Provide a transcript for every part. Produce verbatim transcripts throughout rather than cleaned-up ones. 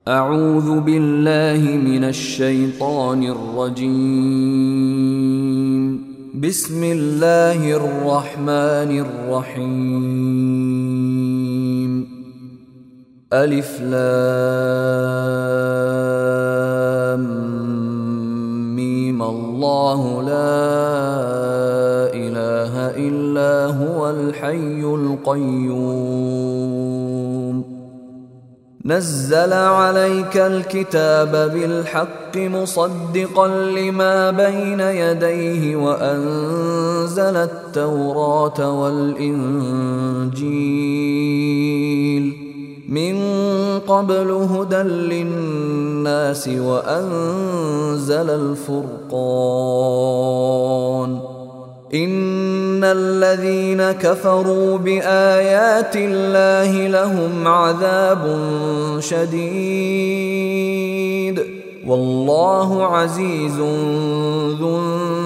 أعوذ بالله من الشيطان الرجيم. بسم الله الرحمن الرحيم. ألف لام ميم الله لا إله إلا هو الحي القيوم نزل عليك الكتاب بالحق مصدقا لما بين يديه وأنزل التوراة والإنجيل من قبل هدى للناس وأنزل الفرقان إن الذين كفروا بآيات الله لهم عذاب شديد والله عزيز ذو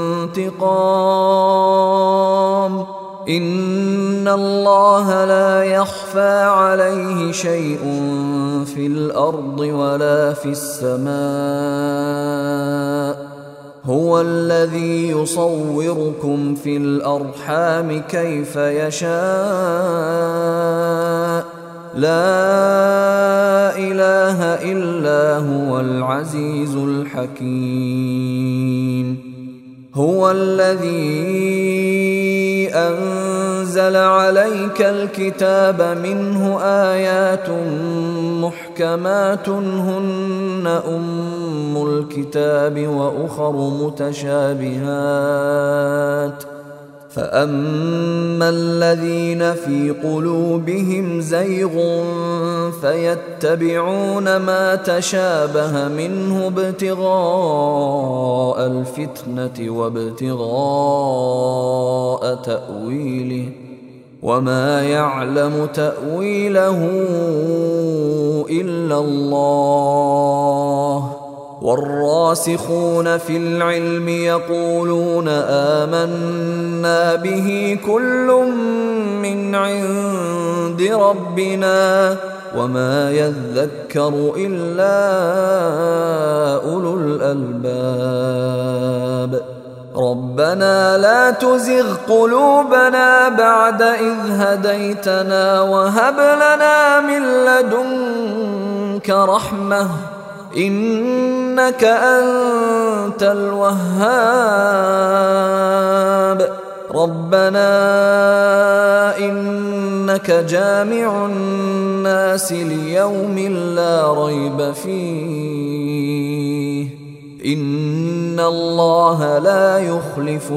انتقام إن الله لا يخفى عليه شيء في الأرض ولا في السماء هو الذي يصوركم في الأرحام كيف يشاء لا إله إلا هو العزيز الحكيم هو الذي أنزل عليك الكتاب منه آيات محكمات هن أم الكتاب وأخر متشابهات فأما الذين في قلوبهم زيغ فيتبعون ما تشابه منه ابتغاء الفتنة وابتغاء تأويله وما يعلم تأويله إلا الله والراسخون في العلم يقولون آمنا به كل من عند ربنا وما يذكر إلا أولو الألباب ربنا لا تزغ قلوبنا بعد إذ هديتنا وهب لنا من لدنك رحمة إنك أنت الوهاب ربنا إنك جامع الناس ليوم لا ريب فيه إن الله لا يخلف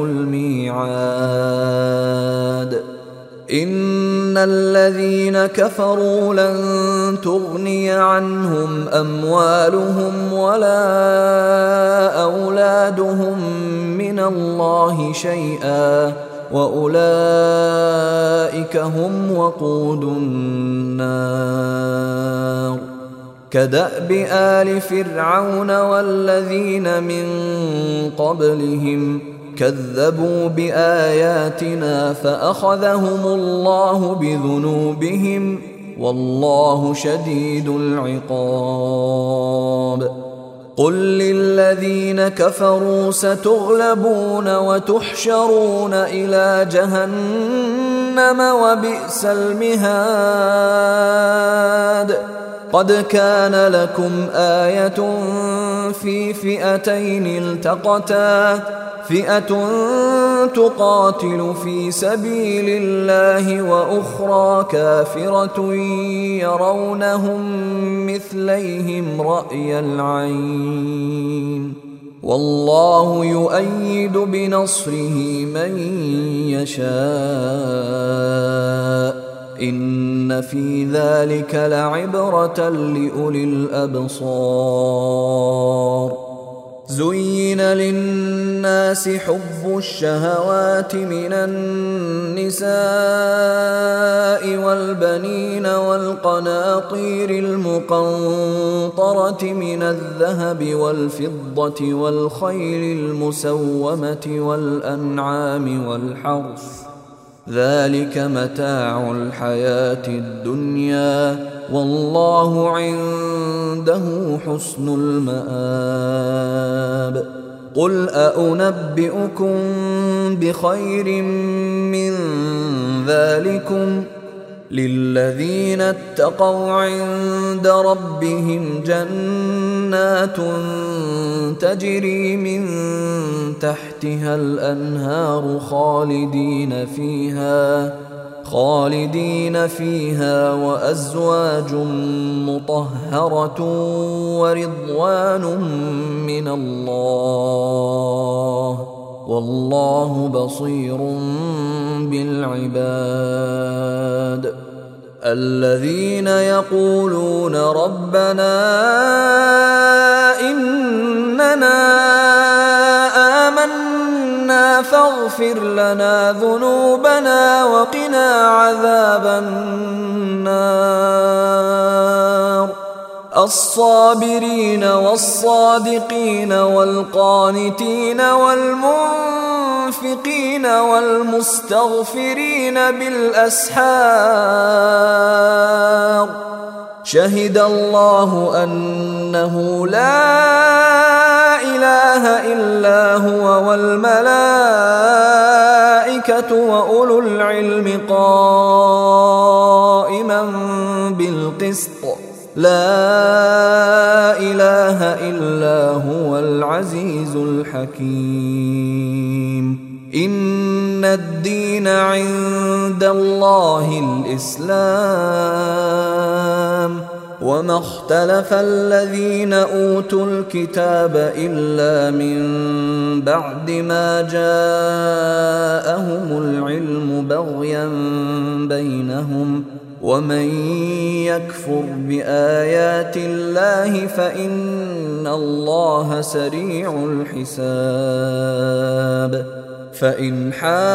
الميعاد إن الذين كفروا لن تغني عنهم أموالهم ولا أولادهم من الله شيئا وأولئك هم وقود النار كدأب آل فرعون والذين من قبلهم كذبوا بآياتنا فأخذهم الله بذنوبهم والله شديد العقاب قل للذين كفروا ستغلبون وتحشرون إلى جهنم وبئس المهاد قد كان لكم آية في فئتين التقتا فئة تقاتل في سبيل الله وأخرى كافرة يرونهم مثليهم رأي العين والله يؤيد بنصره من يشاء إن في ذلك لعبرة لأولي الأبصار زين للناس حب الشهوات من النساء والبنين والقناطير المقنطرة من الذهب والفضة والخيل المسومة والأنعام والحرث ذلك متاع الحياة الدنيا والله عنده حسن المآب. قل أأنبئكم بخير من ذلكم للذين اتقوا عند ربهم جنات تجري من تحتها الأنهار خالدين فيها خالدين فيها وأزواج مطهرة ورضوان من الله والله بصير بالعباد. الذين يقولون ربنا إننا آمنا فاغفر لنا ذنوبنا وقنا عذاب النار. الصابرين والصادقين والقانتين والمنفقين والمستغفرين بالأسحار. شهد الله أنه لا إله إلا هو والملائكة وأولو العلم قائما بالقسط لا إله إلا هو العزيز الحكيم. إن الدين عند الله الإسلام وما اختلف الذين أوتوا الكتاب إلا من بعد ما جاءهم العلم بغيا بينهم ومن يكفر بآيات الله فإن الله سريع الحساب. فإن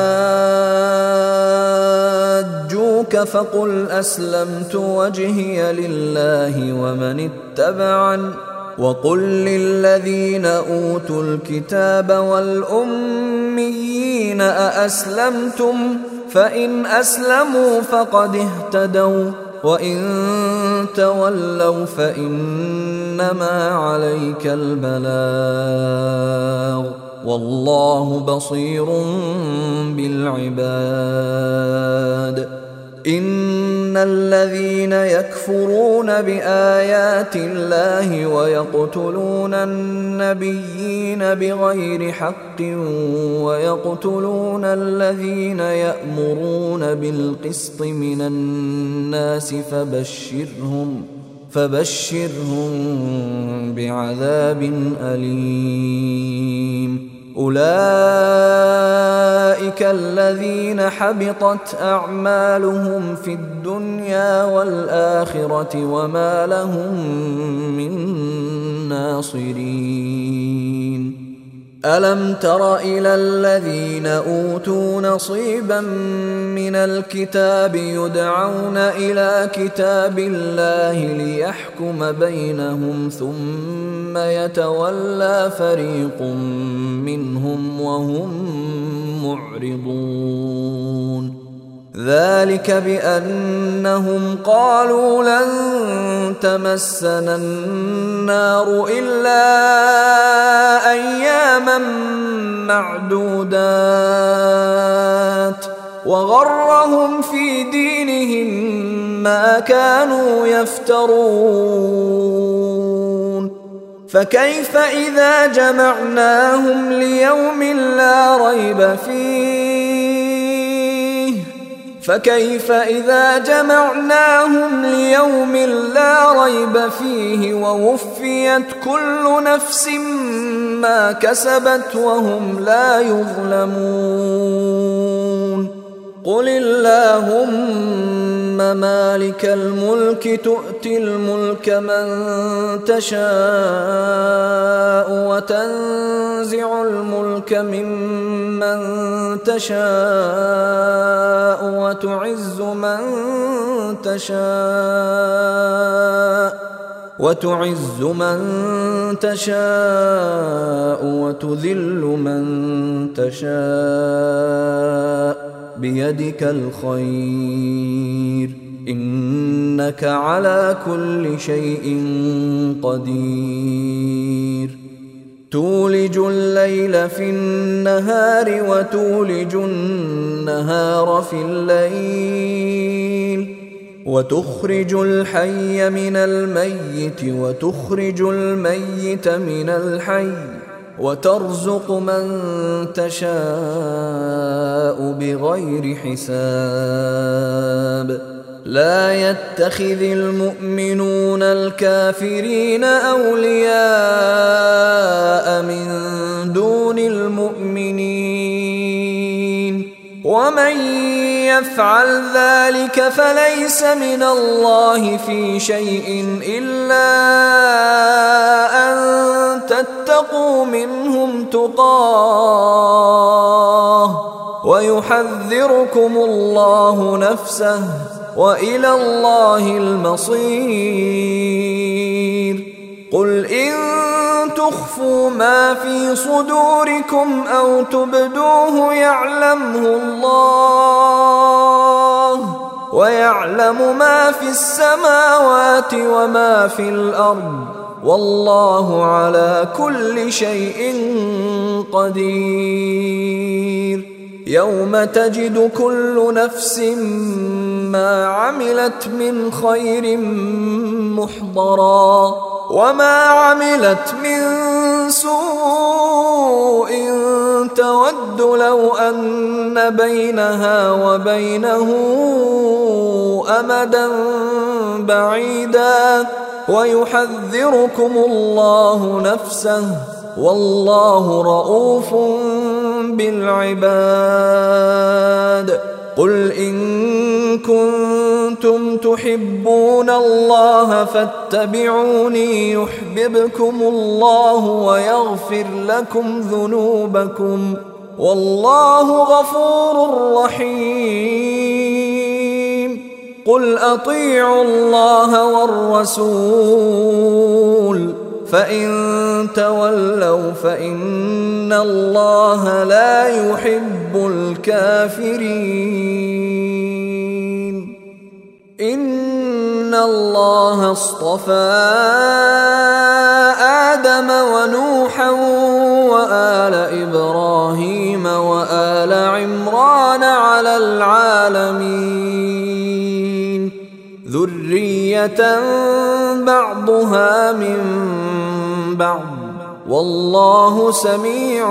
حاجوك فقل أسلمت وجهي لله ومن اتبعن وقل للذين أوتوا الكتاب والأميين أأسلمتم فإن أسلموا فقد اهتدوا وإن تولوا فإنما عليك البلاغ والله بصير بالعباد. إن الذين يكفرون بآيات الله ويقتلون النبيين بغير حق ويقتلون الذين يأمرون بالقسط من الناس فبشرهم فبشرهم بعذاب أليم. أولئك الذين حبطت أعمالهم في الدنيا والآخرة وما لهم من ناصرين. ألم تر إلى الذين أوتوا نصيبا من الكتاب يدعون إلى كتاب الله ليحكم بينهم ثم يتولى فريق منهم وهم معرضون. ذلك بأنهم قالوا لن تمسنا النار إلا أياما معدودات وغرهم في دينهم ما كانوا يفترون. فكيف إذا جمعناهم ليوم لا ريب فيه فكيف إذا جمعناهم ليوم لا ريب فيه ووفيت كل نفس ما كسبت وهم لا يظلمون. قل اللهم مالك الملك تؤتي الملك من تشاء وتنزع الملك ممن تشاء وتعز من تشاء وتعز من تشاء وتذل من تشاء بيدك الخير إنك على كل شيء قدير تولج الليل في النهار وتولج النهار في الليل وتخرج الحي من الميت وتخرج الميت من الحي وترزق من تشاء بغير حساب لا يتخذ المؤمنون الكافرين أولياء من دون المؤمنين ومن يفعل ذلك فليس من الله في شيء إلا أن تتقوا منهم تقاه ويحذركم الله نفسه وإلى الله المصير قل إن تخفوا ما في صدوركم أو تبدوه يعلمه الله ويعلم ما في السماوات وما في الأرض والله على كل شيء قدير يوم تجد كل نفس ما عملت من خير محضرا وما عملت من سوء تود لو أن بينها وبينه أمدا بعيدا ويحذركم الله نفسه والله رؤوف بالعباد قل إن كنتم تحبون الله فاتبعوني يحببكم الله ويغفر لكم ذنوبكم والله غفور رحيم قل أطيعوا الله والرسول فإن تولوا فإن الله لا يحب الكافرين إن الله اصطفى آدم ونوحا وآل إبراهيم وآل عمران على العالمين ذرية بعضها من بعض والله سميع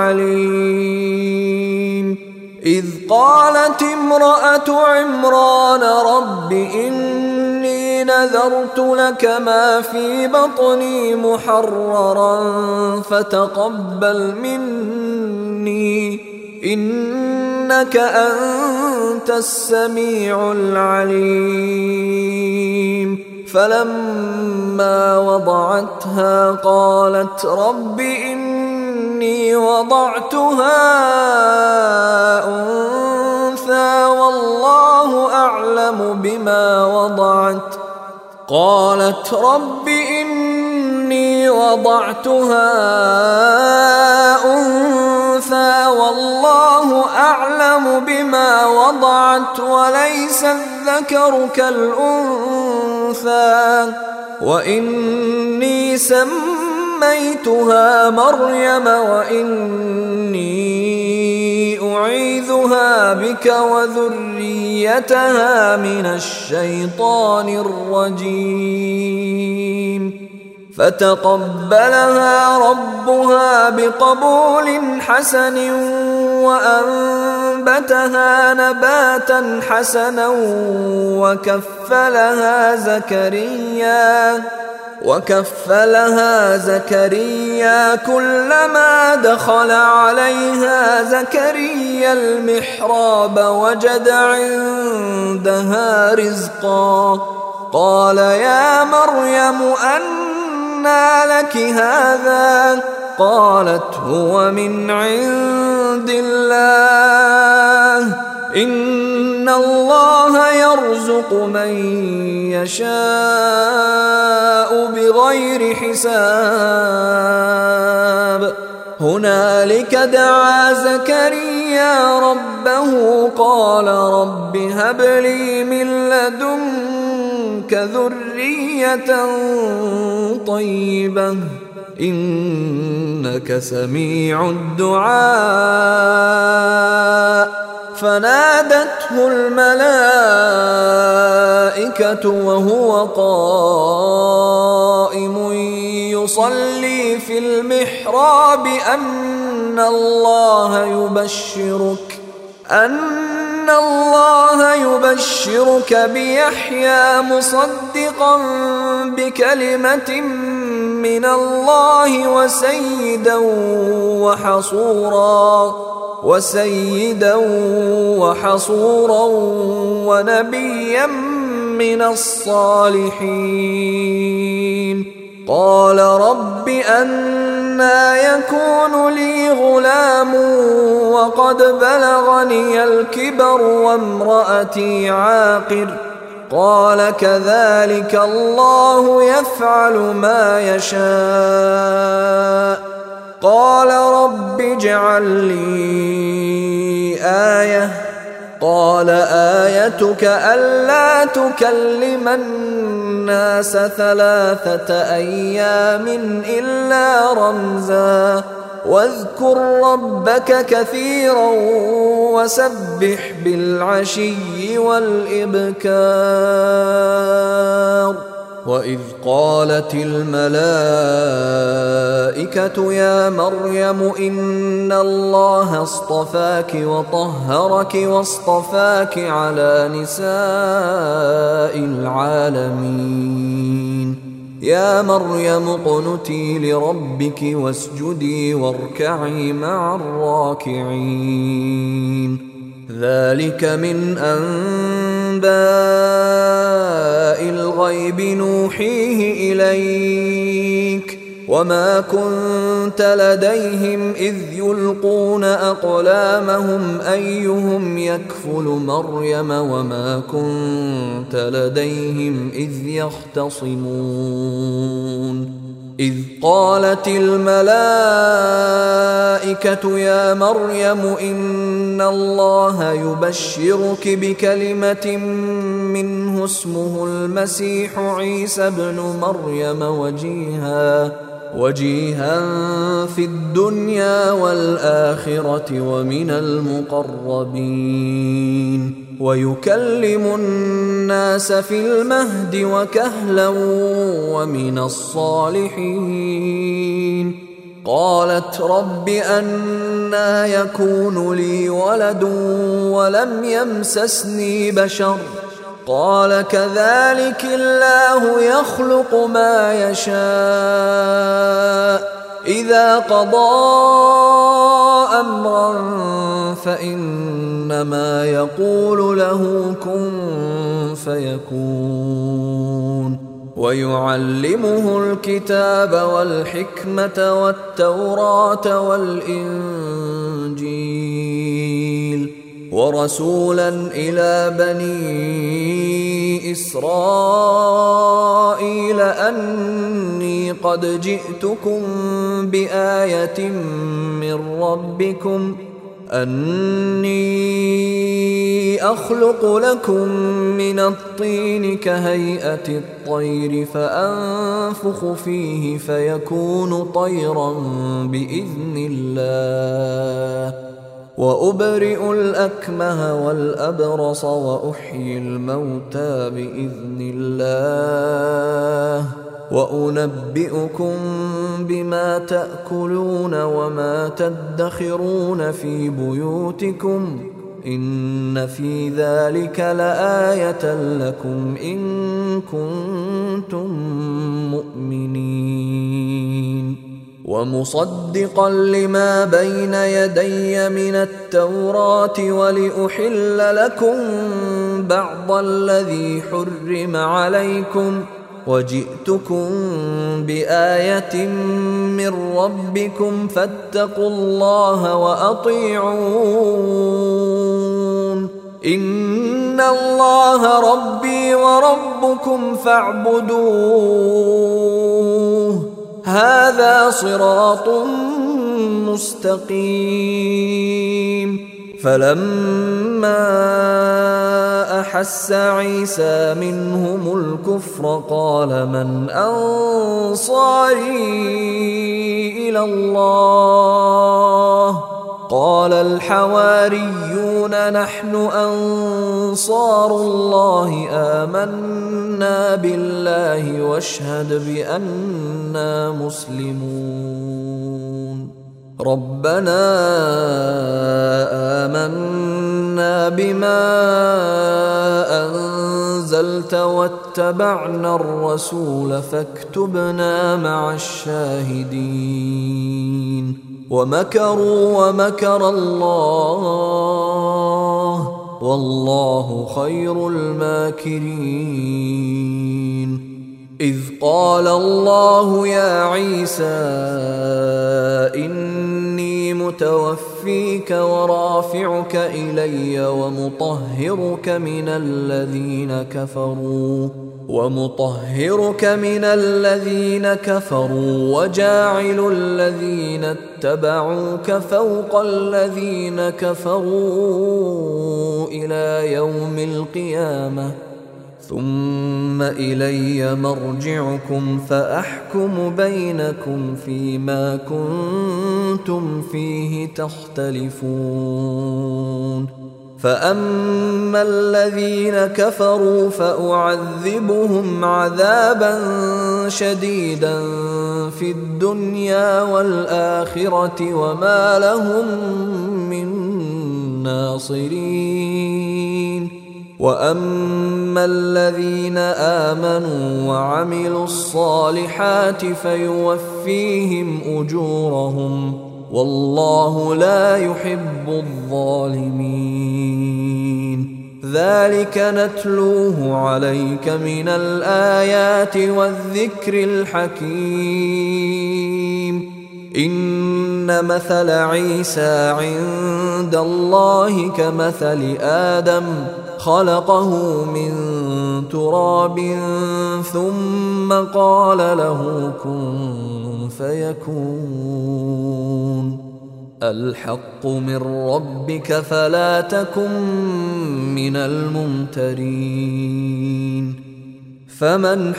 عليم إذ قالت امرأة عمران رب إني نذرت لك ما في بطني محررا فتقبل مني إنك أنت السميع العليم فلما وضعتها قالت رب إني وضعتها أنثى والله أعلم بما وضعت قالت رب إني وضعتها أنثى والله أعلم بما وضعت وليس الذكر كالأنثى وإني سميتها مريم وإني أعيذها بك وذريتها من الشيطان الرجيم فتقبلها ربها بقبول حسن وأنبتها نباتا حسنا وكفلها زكريا وكفلها زكريا كلما دخل عليها زكريا المحراب وجد عندها رزقا قال يا مريم أنى لك هذا قالت هو من عند الله إن الله يرزق من يشاء بغير حساب هنالك دعا زكريا زكريا ربه قال رب هب لي من لدنك ذرية طيبة إنك سميع الدعاء. فنادته الملائكة وهو قائم يصلي في المحراب أن الله يبشرك أن الله يبشرك بيحيى مصدقا بكلمة من الله وسيدا وحصورا وسيدا وحصورا ونبيا من الصالحين. قال رب أنى يكون لي غلام وقد بلغني الكبر وامرأتي عاقر. قال كذلك الله يفعل ما يشاء. قال رب اجعل لي آية. قال آيتك ألا تكلم الناس ثلاثة أيام إلا رمزا واذكر ربك كثيرا وسبح بالعشي والإبكار. وإذ قالت الملائكة يا مريم إن الله اصطفاك وطهرك واصطفاك على نساء العالمين. يا مريم اقنتي لربك واسجدي واركعي مع الراكعين. ذلك من أنباء الغيب نوحيه إليك وما كنت لديهم إذ يلقون أقلامهم أيهم يكفل مريم وما كنت لديهم إذ يختصمون. إذ قالت الملائكة يا مريم إن الله يبشرك بكلمة منه اسمه المسيح عيسى ابن مريم وجيها وجيها في الدنيا والآخرة ومن المقربين ويكلم الناس في المهد وكهلا ومن الصالحين. قالت رب أنى يكون لي ولد ولم يمسسني بشر قال كذلك الله يخلق ما يشاء إذا قضى أمرا فإنما يقول له كن فيكون. ويعلمه الكتاب والحكمة والتوراة والإنجيل ورسولا إلى بني إسرائيل أني قد جئتكم بآية من ربكم أني أخلق لكم من الطين كهيئة الطير فأنفخ فيه فيكون طيرا بإذن الله وأبرئ الأكمه والأبرص وأحيي الموتى بإذن الله وأنبئكم بما تأكلون وما تدخرون في بيوتكم إن في ذلك لآية لكم إن كنتم مؤمنين. ومصدقا لما بين يدي من التوراة ولأحل لكم بعض الذي حرم عليكم وجئتكم بآية من ربكم فاتقوا الله وأطيعون إن الله ربي وربكم فاعبدوه هذا صراط مستقيم. فلما أحس عيسى منهم الكفر قال من أنصاري إلى الله قال الحواريون نحن أنصار الله آمنا بالله واشهد بأننا مسلمون ربنا آمنا بما أنزلت واتبعنا الرسول فاكتبنا مع الشاهدين ومكروا ومكر الله والله خير الماكرين إذ قال الله يا عيسى إني متوفيك ورافعك إلي ومطهرك من الذين كفروا ومطهرك من الذين كفروا وجاعل الذين اتبعوك فوق الذين كفروا إلى يوم القيامة ثم إلي مرجعكم فأحكم بينكم فيما كنتم فيه تختلفون فأما الذين كفروا فأعذبهم عذابا شديدا في الدنيا والآخرة وما لهم من ناصرين وأما الذين آمنوا وعملوا الصالحات فيوفيهم أجورهم والله لا يحب الظالمين ذلك نتلوه عليك من الآيات والذكر الحكيم إن مثل عيسى عند الله كمثل آدم خلقه من تراب ثم قال له كن فيكون الحق من ربك فلا تكن من الممترين فمن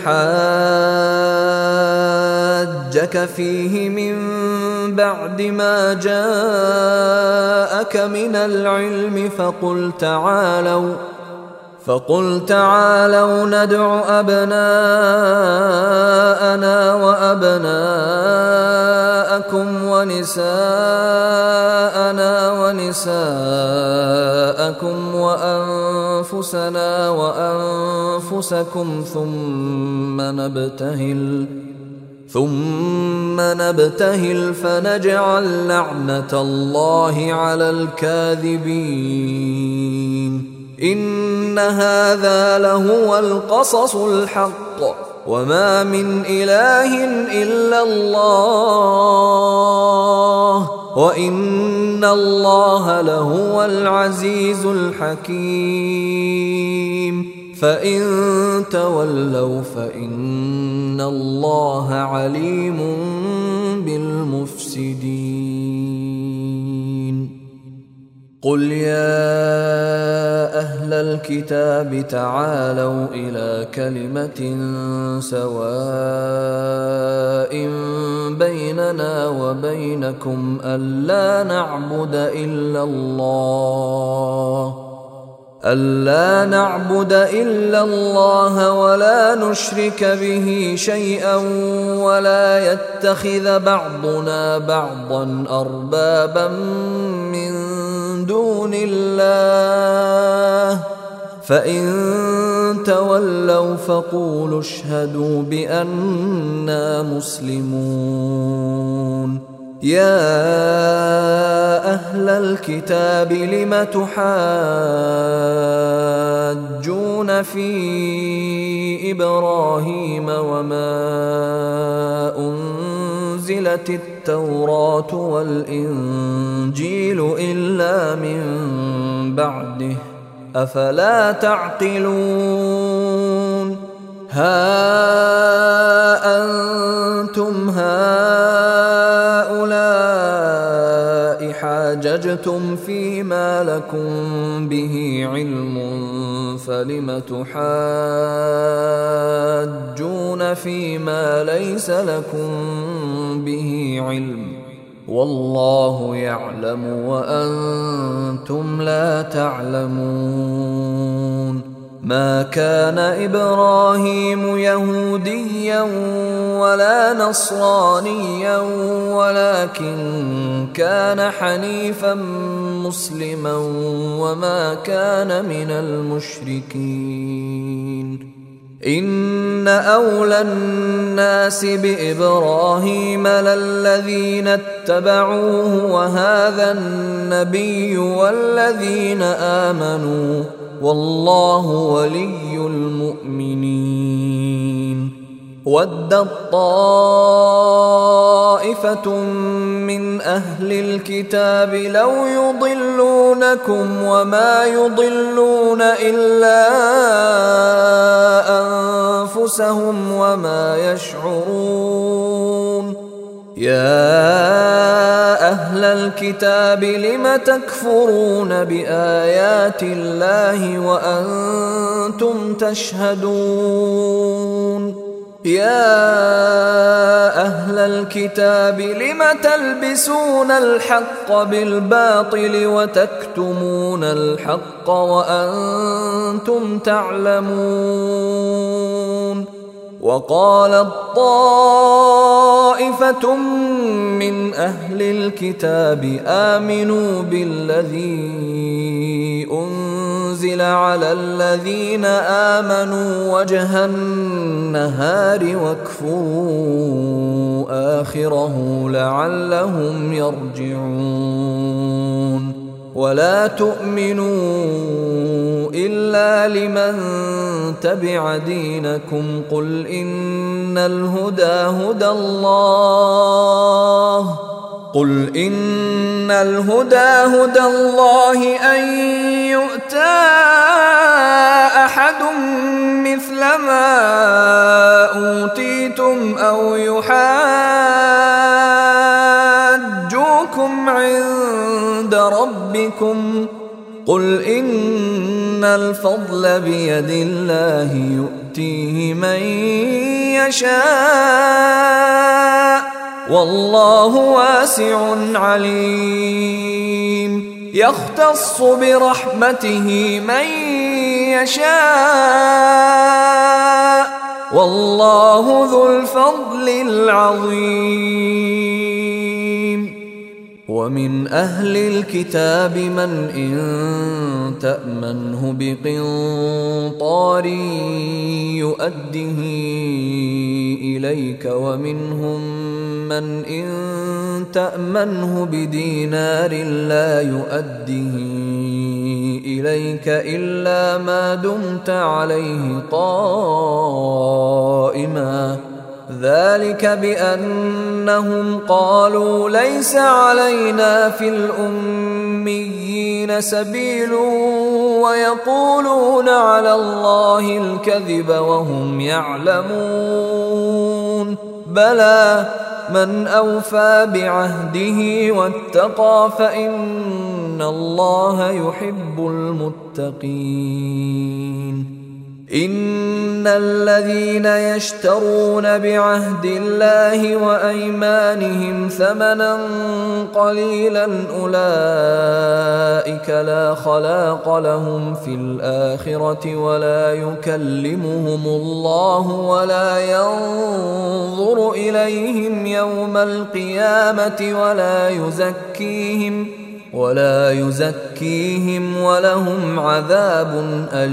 حاجك فيه من بعد ما جاءك من العلم فقل تعالوا فقل تعالوا ندع أبناءنا وأبناءكم ونساءنا ونساءكم وأنفسنا وأنفسكم ثم نبتهل ثم نبتهل فنجعل لعنة الله على الكاذبين إن هذا لهو القصص الحق وما من إله إلا الله وإن الله لهو العزيز الحكيم فإن تولوا فإن الله عليم بالمفسدين قل يا أهل الكتاب تعالوا إلى كلمة سواء بيننا وبينكم ألا نعبد إلا الله ألا نعبد إلا الله ولا نشرك به شيئا ولا يتخذ بعضنا بعضا أربابا من دون الله فإن تولوا فقولوا اشهدوا بأننا مسلمون يا أهل الكتاب لم تحاجون في إبراهيم وما أنزلت التوراة والإنجيل إلا من بعده أفلا تعقلون ها أنتم هؤلاء حاجتم حاججتم فيما لكم به علم فلم تحاجون فيما ليس لكم به علم والله يعلم وأنتم لا تعلمون. ما كان إبراهيم يهوديا ولا نصرانيا ولكن كان حنيفا مسلما وما كان من المشركين. إن أولى الناس بإبراهيم للذين اتبعوه وهذا النبي والذين آمنوا والله ولي المؤمنين. ودت طائفة من أهل الكتاب لو يضلونكم وما يضلون إلا أنفسهم وما يشعرون. يا أهل الكتاب لم تكفرون بآيات الله وأنتم تشهدون. يا أهل الكتاب لم تلبسون الحق بالباطل وتكتمون الحق وأنتم تعلمون. وقالت طائفة من أهل الكتاب آمنوا بالذي أنزل على الذين آمنوا وجه النهار واكفروا آخره لعلهم يرجعون. ولا تؤمنوا إلا لمن تبع دينكم قل إن الهدى هدى الله قل إن الهدى هدى الله أن يؤتى أحد مثل ما أوتيتم أو يحاجوكم عند ربكم قل إن الفضل بيد الله يؤتيه من يشاء والله واسع عليم. يختص برحمته من يشاء والله ذو الفضل العظيم. ومن أهل الكتاب من إن تأمنه بقنطار يؤده إليك ومنهم من إن تأمنه بدينار لا يؤده إليك إلا ما دمت عليه قائما ذلك بأنهم قالوا ليس علينا في الأميين سبيل ويقولون على الله الكذب وهم يعلمون. بلى من أوفى بعهده واتقى فإن الله يحب المتقين. إن الذين يشترون بعهد الله وأيمانهم ثمنا قليلا أولئك لا خلاق لهم في الآخرة ولا يكلمهم الله ولا ينظر إليهم يوم القيامة ولا يزكيهم ولا يزكيهم ولهم عذاب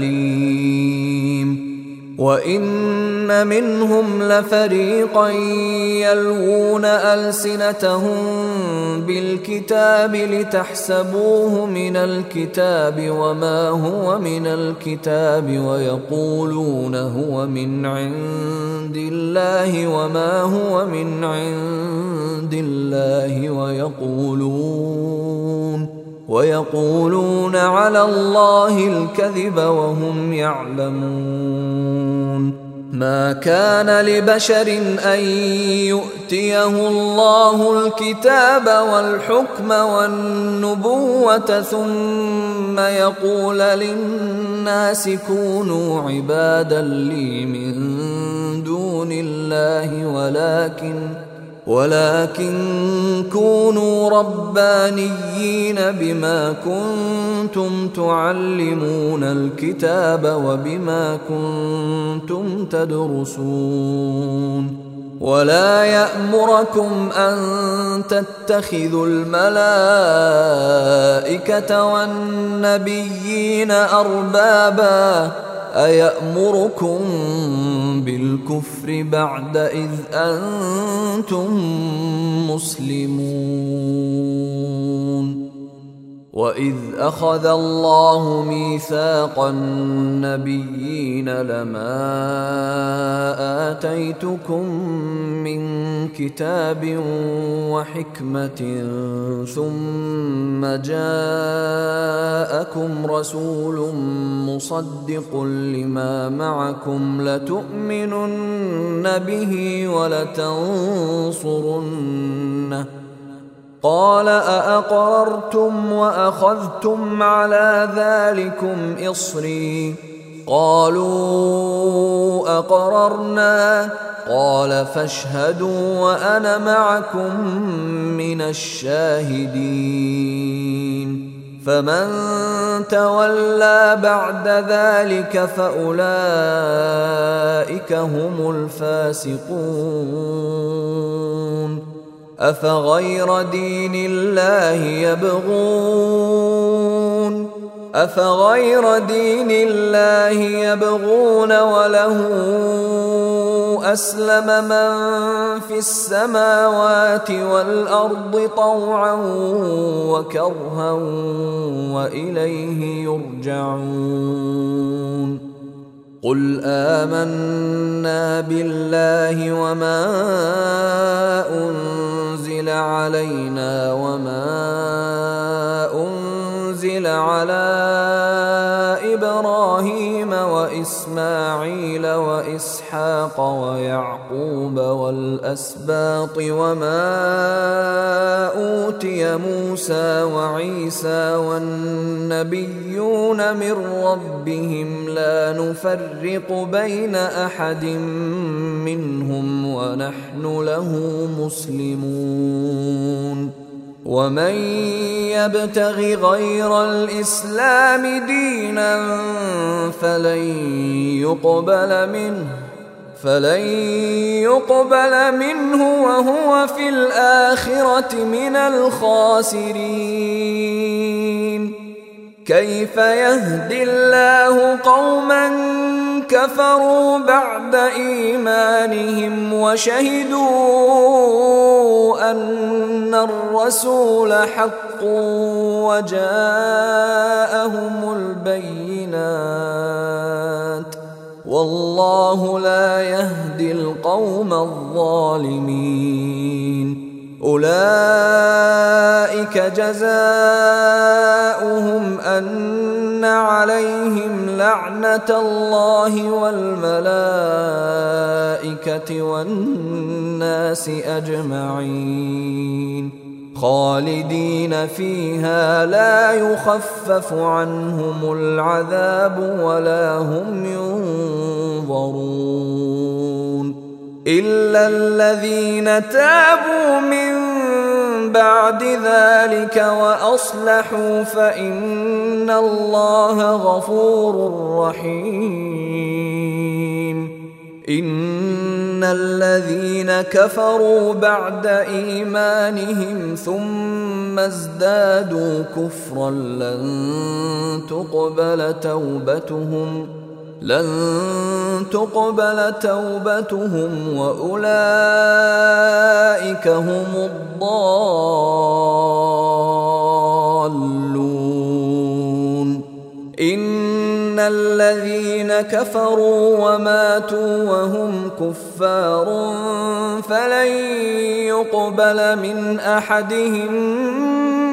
أليم. وإن منهم لفريقا يلوون ألسنتهم بالكتاب لتحسبوه من الكتاب وما هو من الكتاب ويقولون هو من عند الله وما هو من عند الله ويقولون ويقولون على الله الكذب وهم يعلمون. ما كان لبشر أن يؤتيه الله الكتاب والحكم والنبوة ثم يقول للناس كونوا عبادا لي من دون الله ولكن ولكن كونوا ربانيين بما كنتم تعلمون الكتاب وبما كنتم تدرسون ولا يأمركم أن تتخذوا الملائكة والنبيين أربابا أيأمركم بالكفر بعد إذ أنتم مسلمون وإذ أخذ الله ميثاق النبيين لما آتيتكم من كتاب وحكمة ثم جاءكم رسول مصدق لما معكم لتؤمنن به ولتنصرنه قال أأقررتم وأخذتم على ذلكم إصري قالوا أقررنا قال فاشهدوا وأنا معكم من الشاهدين فمن تولى بعد ذلك فأولئك هم الفاسقون أفغير دين الله يبغون أفغير دين الله يبغون وله أسلم من في السماوات والأرض طوعا وكرها وإليه يرجعون قل آمنا بالله وما أنزل علينا وما أنزل على إبراهيم وإسماعيل وإسحاق ويعقوب والأسباط وما أوتي موسى وعيسى والنبيون من ربهم لا نفرق بين أحد منهم ونحن له مسلمون ومن يبتغ غير الإسلام دينا فلن يقبل منه فلن يقبل منه وهو في الآخرة من الخاسرين كيف يهدي الله قوما كفروا بعد إيمانهم وشهدوا أن الرسول حق وجاءهم البينات والله لا يهدي القوم الظالمين أولئك جزاؤهم أن عليهم لعنة الله والملائكة والناس أجمعين خالدين فيها لا يخفف عنهم العذاب ولا هم ينظرون إلا الذين تابوا من بعد ذلك وأصلحوا فإن الله غفور رحيم إن الذين كفروا بعد إيمانهم ثم ازدادوا كفرا لن تقبل توبتهم لن تقبل توبتهم وأولئك هم الضالون إن الذين كفروا وماتوا وهم كفار فلن يقبل من أحدهم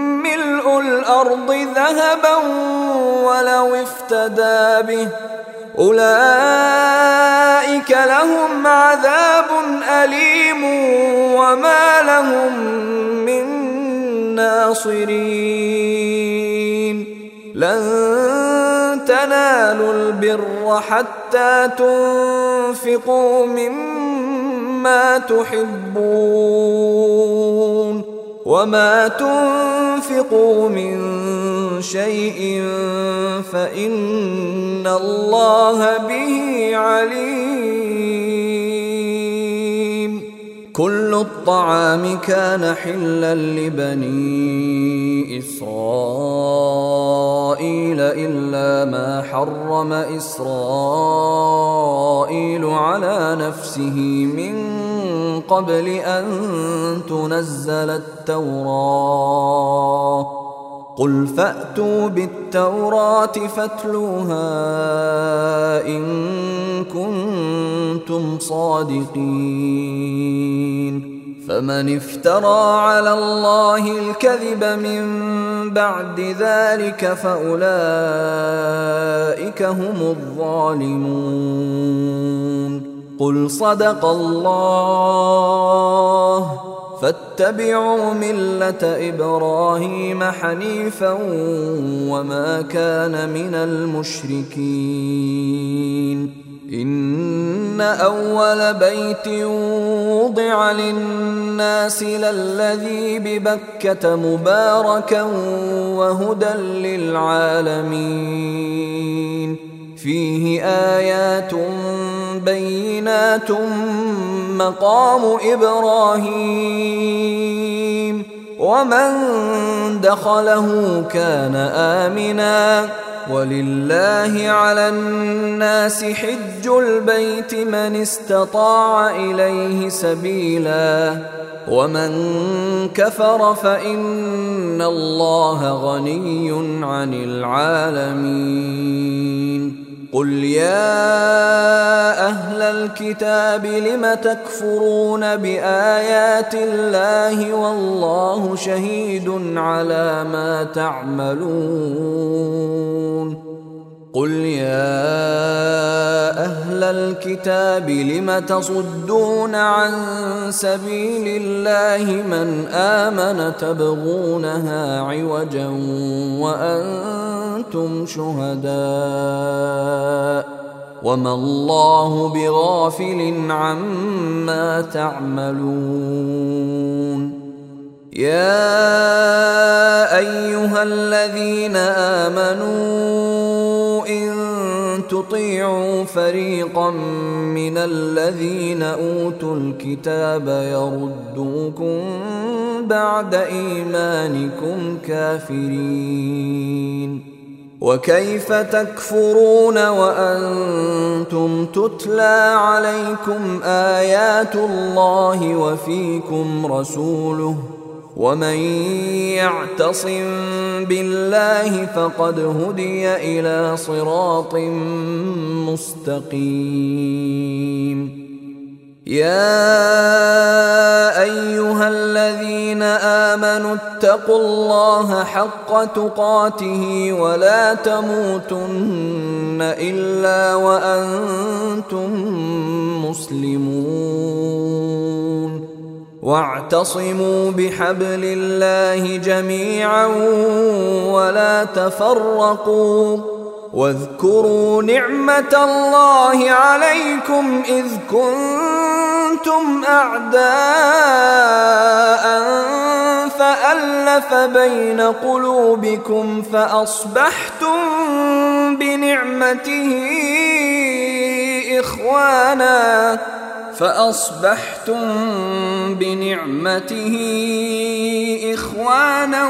ملء الأرض ذهبا ولو افتدى به أولئك لهم عذاب أليم وما لهم من ناصرين. لن تنالوا البر حتى تنفقوا مما تحبون وما تنفقوا من شيء فإن الله به عليم. كل الطعام كان حلا لبني إسرائيل إلا ما حرم إسرائيل على نفسه من قبل أن تنزل التوراة. قل فأتوا بالتوراة فاتلوها إن كنتم صادقين. فمن افترى على الله الكذب من بعد ذلك فأولئك هم الظالمون. قل صدق الله فاتبعوا ملة إبراهيم حنيفا وما كان من المشركين. إن أول بيت وضع للناس للذي ببكة مباركا وهدى للعالمين. فيه آيات بينات مقام إبراهيم ومن دخله كان آمنا ولله على الناس حج البيت من استطاع إليه سبيلا ومن كفر فإن الله غني عن العالمين. قل يا أهل الكتاب لم تكفرون بآيات الله والله شهيد على ما تعملون. قل يا أهل الكتاب لم تصدون عن سبيل الله من آمن تبغونها عوجا وأنتم شهداء وما الله بغافل عما تعملون. يا أيها الذين آمنوا إن تطيعوا فريقا من الذين أوتوا الكتاب يردوكم بعد إيمانكم كافرين. وكيف تكفرون وأنتم تتلى عليكم آيات الله وفيكم رسوله ومن يعتصم بالله فقد هدي إلى صراط مستقيم. يا أيها الذين آمنوا اتقوا الله حق تقاته ولا تموتن إلا وأنتم مسلمون. واعتصموا بحبل الله جميعا ولا تفرقوا واذكروا نعمة الله عليكم إذ كنتم أعداء فألف بين قلوبكم فأصبحتم بنعمته إخوانا فأصبحتم بنعمته إخوانا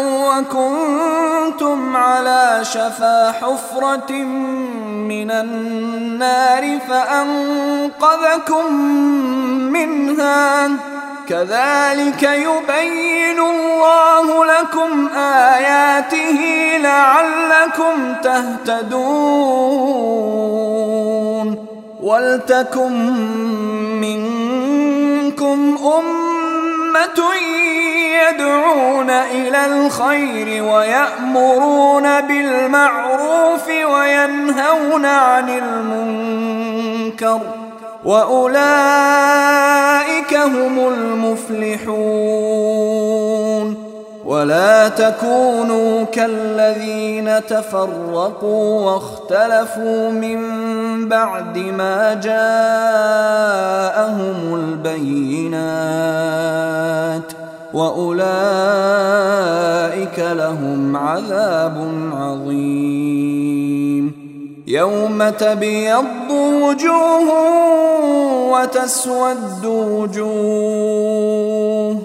وكنتم على شفا حفرة من النار فأنقذكم منها. كذلك يبين الله لكم آياته لعلكم تهتدون. ولتكن منكم أمة يدعون يسارعون إلى الخير ويأمرون بالمعروف وينهون عن المنكر وأولئك هم المفلحون. ولا تكونوا كالذين تفرقوا واختلفوا من بعد ما جاءهم البينات وأولئك لهم عذاب عظيم. يوم تبيض وجوه وتسود وجوه،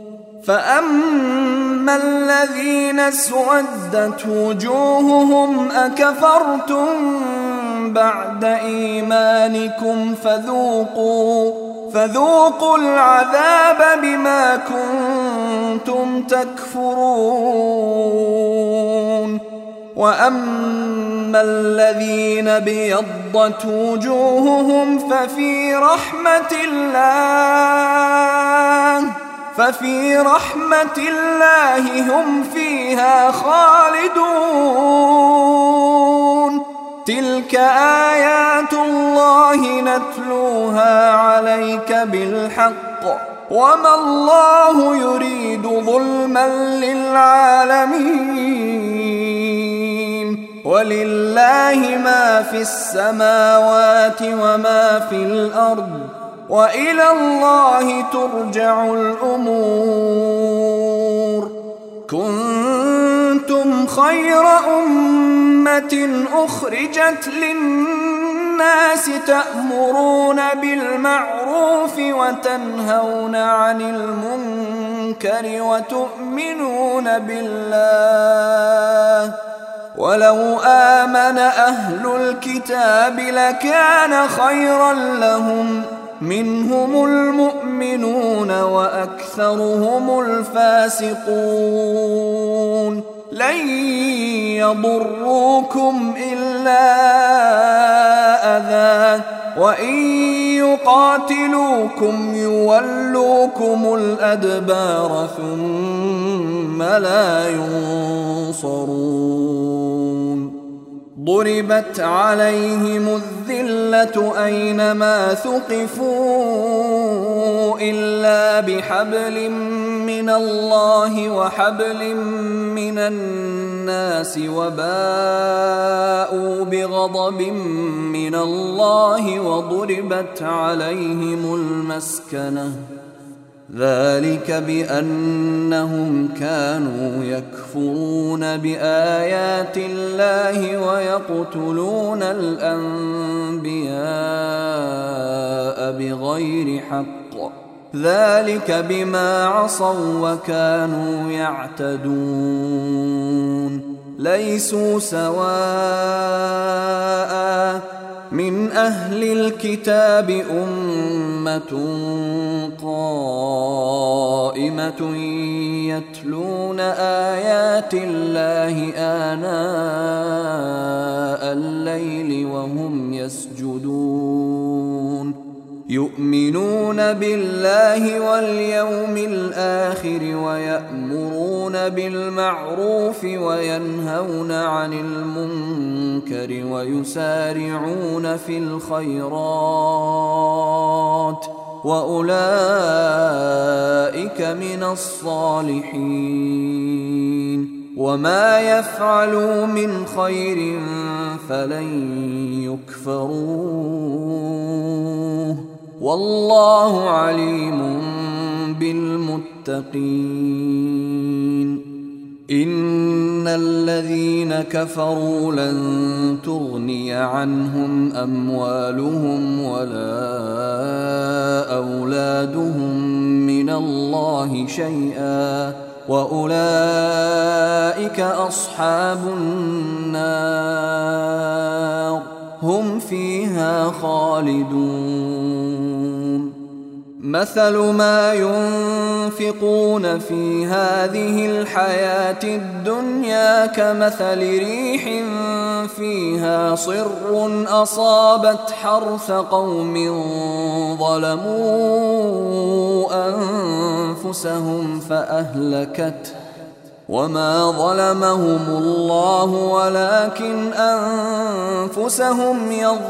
فأما الذين اسودت وجوههم أكفرتم بعد إيمانكم فذوقوا فذوقوا العذاب بما كنتم تكفرون. وأما الذين بيضت وجوههم ففي رحمة الله ففي رحمة الله هم فيها خالدون. تلك آيات الله نتلوها عليك بالحق وما الله يريد ظلما للعالمين. ولله ما في السماوات وما في الأرض وإلى الله ترجع الأمور. كنتم خير أمة أخرجت للناس تأمرون بالمعروف وتنهون عن المنكر وتؤمنون بالله. ولو آمن أهل الكتاب لكان خيرا لهم، منهم المؤمنون وأكثرهم الفاسقون. لن يضروكم إلا أذى وإن يقاتلوكم يولوكم الأدبار ثم لا ينصرون. ضربت عليهم الذلة أينما ثقفوا إلا بحبل من الله وحبل من الناس وباءوا بغضب من الله وضربت عليهم المسكنة. ذلك بأنهم كانوا يكفرون بآيات الله ويقتلون الأنبياء بغير حق. ذلك بما عصوا وكانوا يعتدون. ليسوا سواء من أهل الكتاب أمة قائمة يتلون آيات الله آناء الليل وهم يسجدون. يؤمنون بالله واليوم الآخر ويأمرون بالمعروف وينهون عن المنكر ويسارعون في الخيرات وأولئك من الصالحين. وما يفعلوا من خير فلن يكفروه والله عليم بالمتقين. إن الذين كفروا لن تغني عنهم أموالهم ولا أولادهم من الله شيئا وأولئك أصحاب النار هم فيها خالدون. مثل ما ينفقون في هذه الحياة الدنيا كمثل ريح فيها صر أصابت حرث قوم ظلموا أنفسهم فأهلكته وما ظلمهم الله ولكن أنفسهم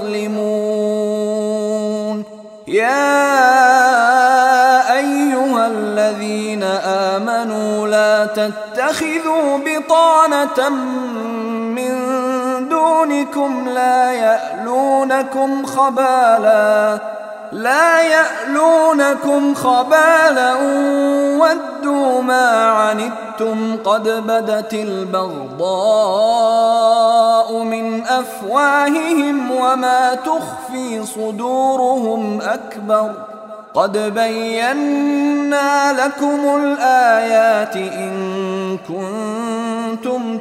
يظلمون. يا أيها الذين آمنوا لا تتخذوا بطانة من دونكم لا يألونكم خبالا لا يألونكم خبالا ودوا ما عنتم قد بدت البغضاء من أفواههم وما تخفي صدورهم أكبر قد بينا لكم الآيات إن كنتم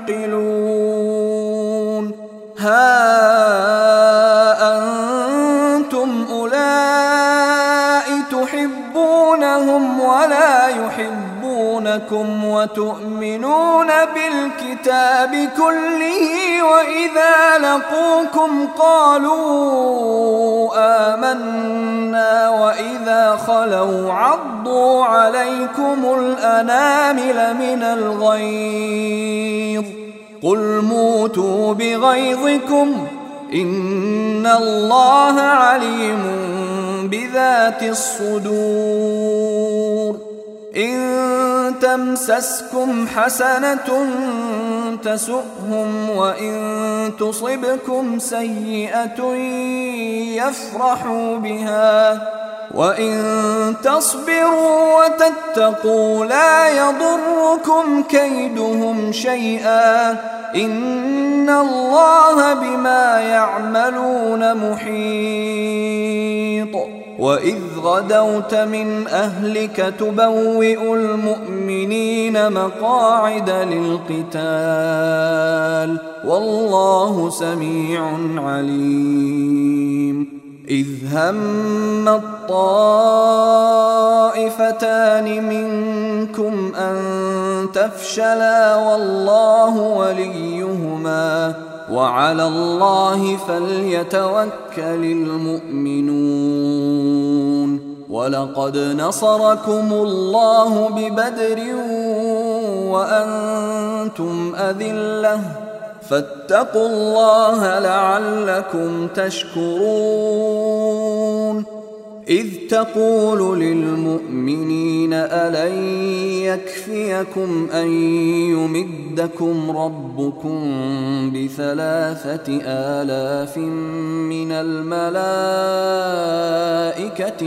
تعقلون. ها أنتم أولئك تحبونهم ولا يحبونكم وتؤمنون بالكتاب كله وإذا لقوكم قالوا آمنا وإذا خلوا عضوا عليكم الأنامل من الغيظ قل موتوا بغيظكم إن الله عليم بذات الصدور. إن تمسسكم حسنة تسؤهم وإن تصبكم سيئة يفرحوا بها وإن تصبروا وتتقوا لا يضركم كيدهم شيئا إن الله بما يعملون محيط. وإذ غدوت من أهلك تبوئ المؤمنين مقاعد للقتال والله سميع عليم. إذ هم الطائفتان منكم أن تفشلا والله وليهما وعلى الله فليتوكل المؤمنون. ولقد نصركم الله ببدر وأنتم أذلة فاتقوا الله لعلكم تشكرون. إذ تقول للمؤمنين ألن يكفيكم أن يمدكم ربكم بثلاثة آلاف من الملائكة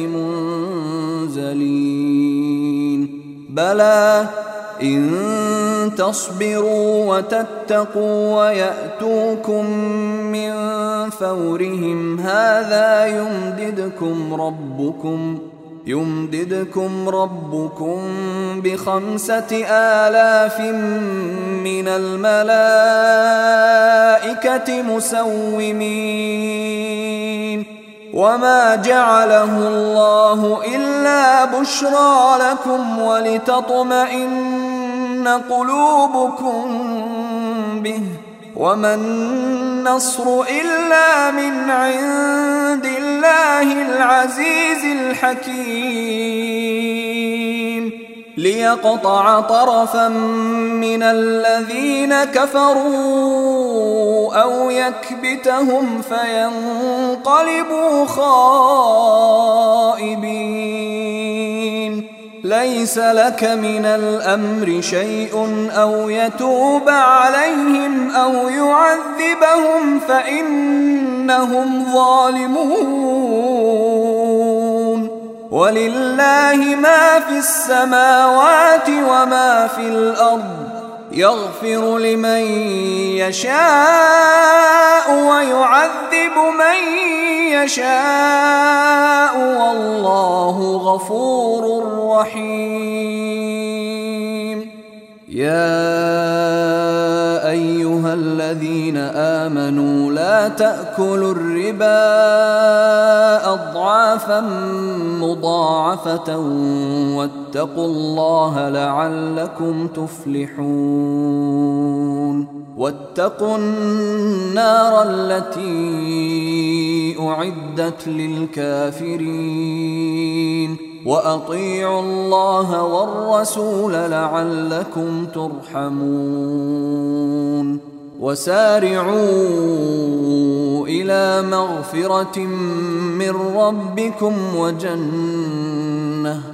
منزلين بلى إن تصبروا وتتقوا ويأتوكم من فورهم هذا يمددكم ربكم يمددكم ربكم بخمسة آلاف من الملائكة مسومين. وما جعله الله إلا بشرى لكم ولتطمئن قلوبكم به وما النصر إلا من عند الله العزيز الحكيم ليقطع طرفا من الذين كفروا أو يكبتهم فينقلبوا خائبين. ليس لك من الأمر شيء أو يتوب عليهم أو يعذبهم فإنهم ظالمون. ولله ما في السماوات وما في الأرض يغفر لمن يشاء ويعذب من يشاء والله غفور رحيم. يا أيها الذين آمنوا لا تأكلوا الربا أضعافا مضاعفة واتقوا الله لعلكم تفلحون. واتقوا النار التي أعدت للكافرين وأطيعوا الله والرسول لعلكم ترحمون وسارعوا إلى مغفرة من ربكم وجنة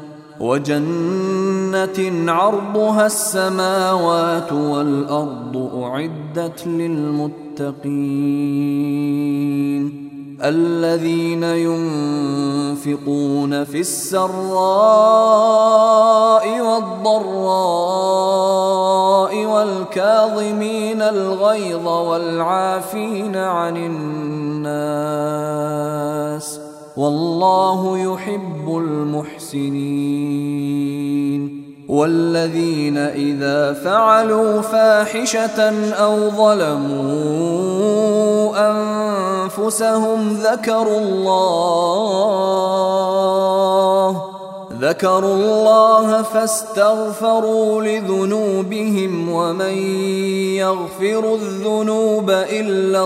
وجنة عرضها السماوات والأرض أعدت للمتقين الذين ينفقون في السراء والضراء والكاظمين الغيظ والعافين عن الناس والله يحب المحسنين والذين إذا فعلوا فاحشة أو ظلموا أنفسهم ذكروا الله ذكروا الله فاستغفروا لذنوبهم ومن يغفر الذنوب إلا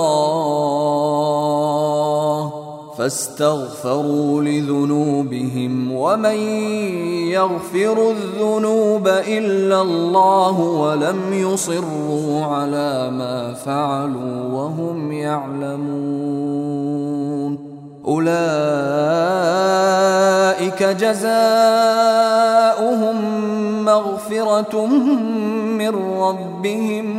الله فاستغفروا لذنوبهم ومن يغفر الذنوب إلا الله ولم يصروا على ما فعلوا وهم يعلمون أولئك جزاؤهم مغفرة من ربهم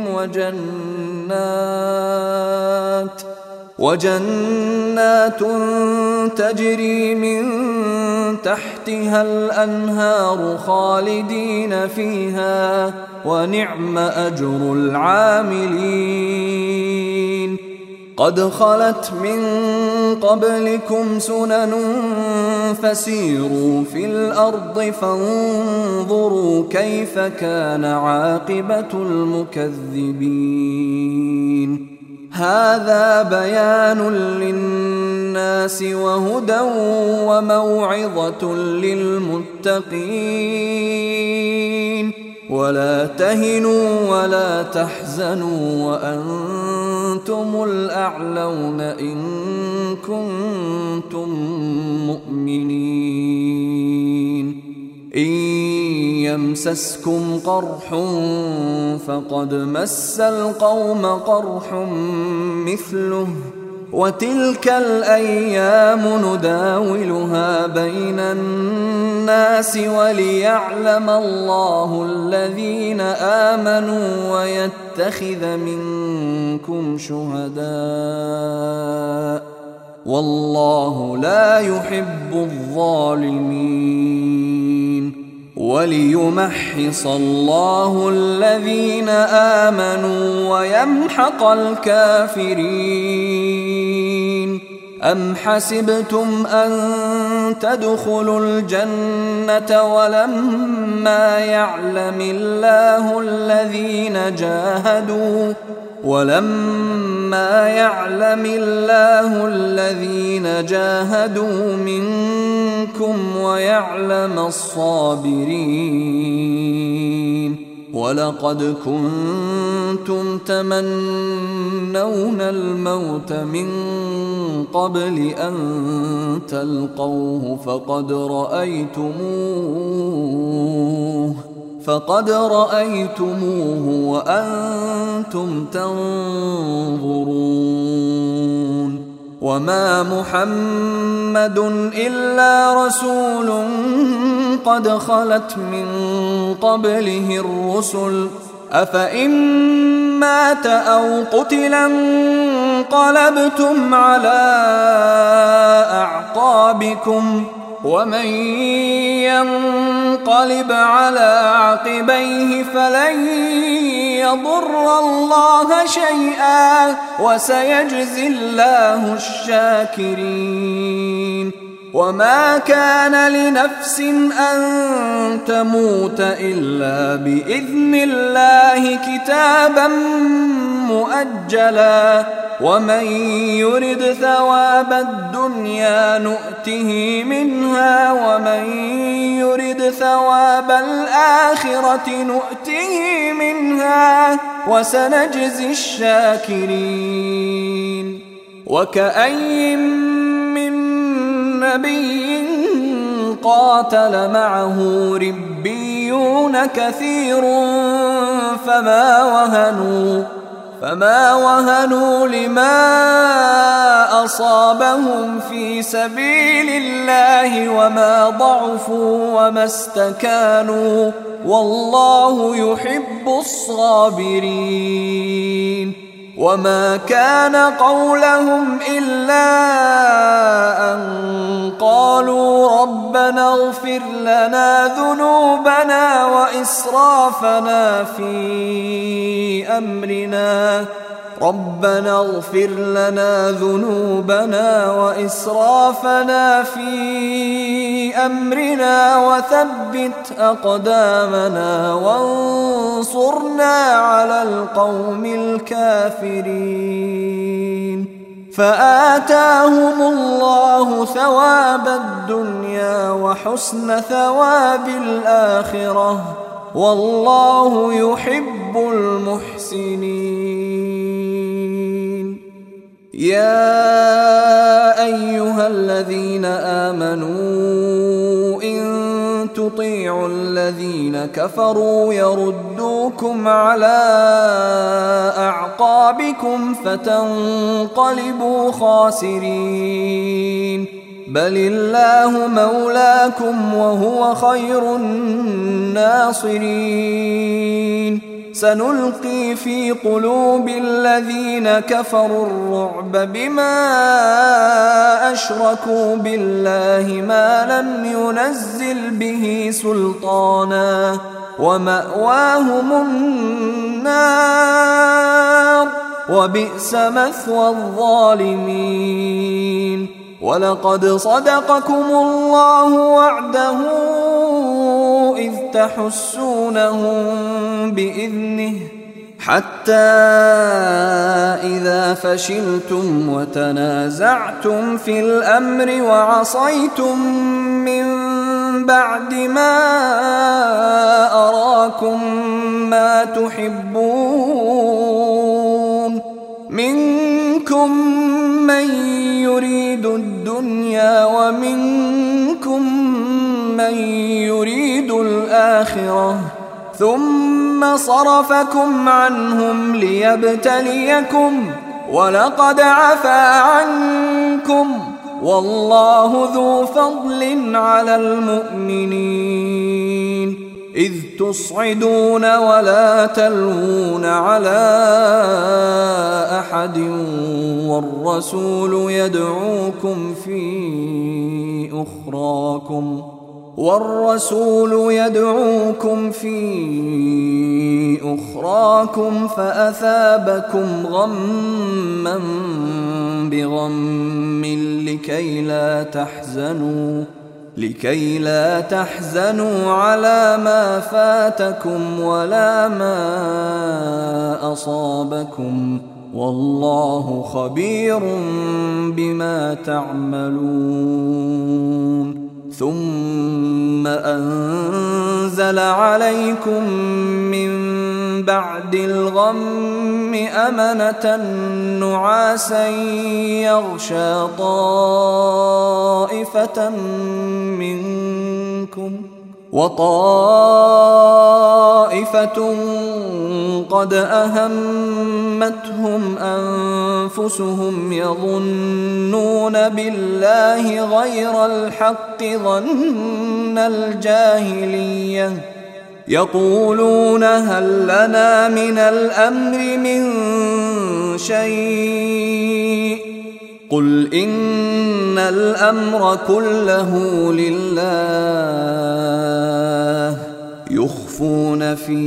وجنات وجنات تجري من تحتها الأنهار خالدين فيها ونعم أجر العاملين قد خلت من قبلكم سنن فسيروا في الأرض فانظروا كيف كان عاقبة المكذبين هذا بيان للناس وهدى وموعظة للمتقين ولا تهنوا ولا تحزنوا وأنتم الأعلون إن كنتم مؤمنين إن يمسسكم قرح فقد مس القوم قرح مثله وتلك الأيام نداولها بين الناس وليعلم الله الذين آمنوا ويتخذ منكم شهداء والله لا يحب الظالمين وليمحص الله الذين آمنوا ويمحق الكافرين أم حسبتم أن تدخلوا الجنة ولما يعلم الله الذين جاهدوا ولما يعلم الله الذين جاهدوا منكم ويعلم الصابرين ولقد كنتم تمنون الموت من قبل أن تلقوه فقد رأيتموه فقد رأيتموه وأنتم تنظرون وما محمد إلا رسول قد خلت من قبله الرسل أفإن مات أو قتلا انقلبتم على أعقابكم ومن ينقلب على عقبيه فلن يضر الله شيئا وسيجزي الله الشاكرين وما كان لنفس أن تموت إلا بإذن الله كتابا مؤجلا ومن يرد ثواب الدنيا نؤته منها ومن يرد ثواب الآخرة نؤته منها وسنجزي الشاكرين وكأين من نبي قاتل معه ربيون كثير فما وهنوا فما وهنوا لما أصابهم في سبيل الله وما ضعفوا وما استكانوا والله يحب الصابرين. وما كان قولهم إلا أن قالوا ربنا اغفر لنا ذنوبنا وإسرافنا في أمرنا ربنا اغفر لنا ذنوبنا وإسرافنا في أمرنا وثبت أقدامنا وانصرنا على القوم الكافرين. فآتاهم الله ثواب الدنيا وحسن ثواب الآخرة والله يحب المحسنين. يا أيها الذين آمنوا إن تطيعوا الذين كفروا يردوكم على أعقابكم فتنقلبوا خاسرين. بل الله مولاكم وهو خير الناصرين. سنلقي في قلوب الذين كفروا الرعب بما أشركوا بالله ما لم ينزل به سلطانا ومأواهم النار وبئس مثوى الظالمين. ولقد صدقكم الله وعده إذ تحسونهم بإذنه حتى إذا فشلتم وتنازعتم في الأمر وعصيتم من بعد ما أراكم ما تحبون منكم من يريد الدنيا ومنكم من يريد الآخرة ثم صرفكم عنهم ليبتليكم ولقد عفا عنكم والله ذو فضل على المؤمنين. إذ تصعدون ولا تلوون على أحد والرسول يدعوكم في أخراكم والرسول يدعوكم في أخراكم فأثابكم غما بغم لكي لا تحزنوا لكي لا تحزنوا على ما فاتكم ولا ما أصابكم والله خبير بما تعملون. ثم أنزل عليكم من بعد الغم أمنة نعاسا يغشى طائفة منكم وطائفة قد أهمتهم أنفسهم يظنون بالله غير الحق ظن الجاهلية يقولون هل لنا من الأمر من شيء قل إن الأمر كله لله يخفون في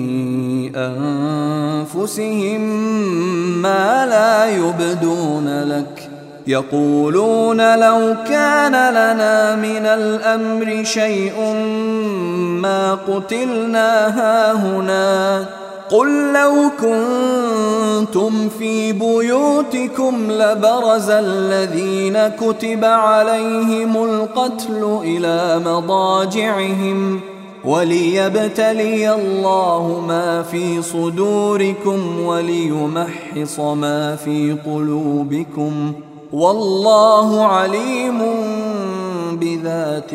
أنفسهم ما لا يبدون لك يقولون لو كان لنا من الأمر شيء ما قتلنا هاهنا قل لو كنتم في بيوتكم لبرز الذين كتب عليهم القتل إلى مضاجعهم وليبتلي الله ما في صدوركم وليمحص ما في قلوبكم والله عليم بذات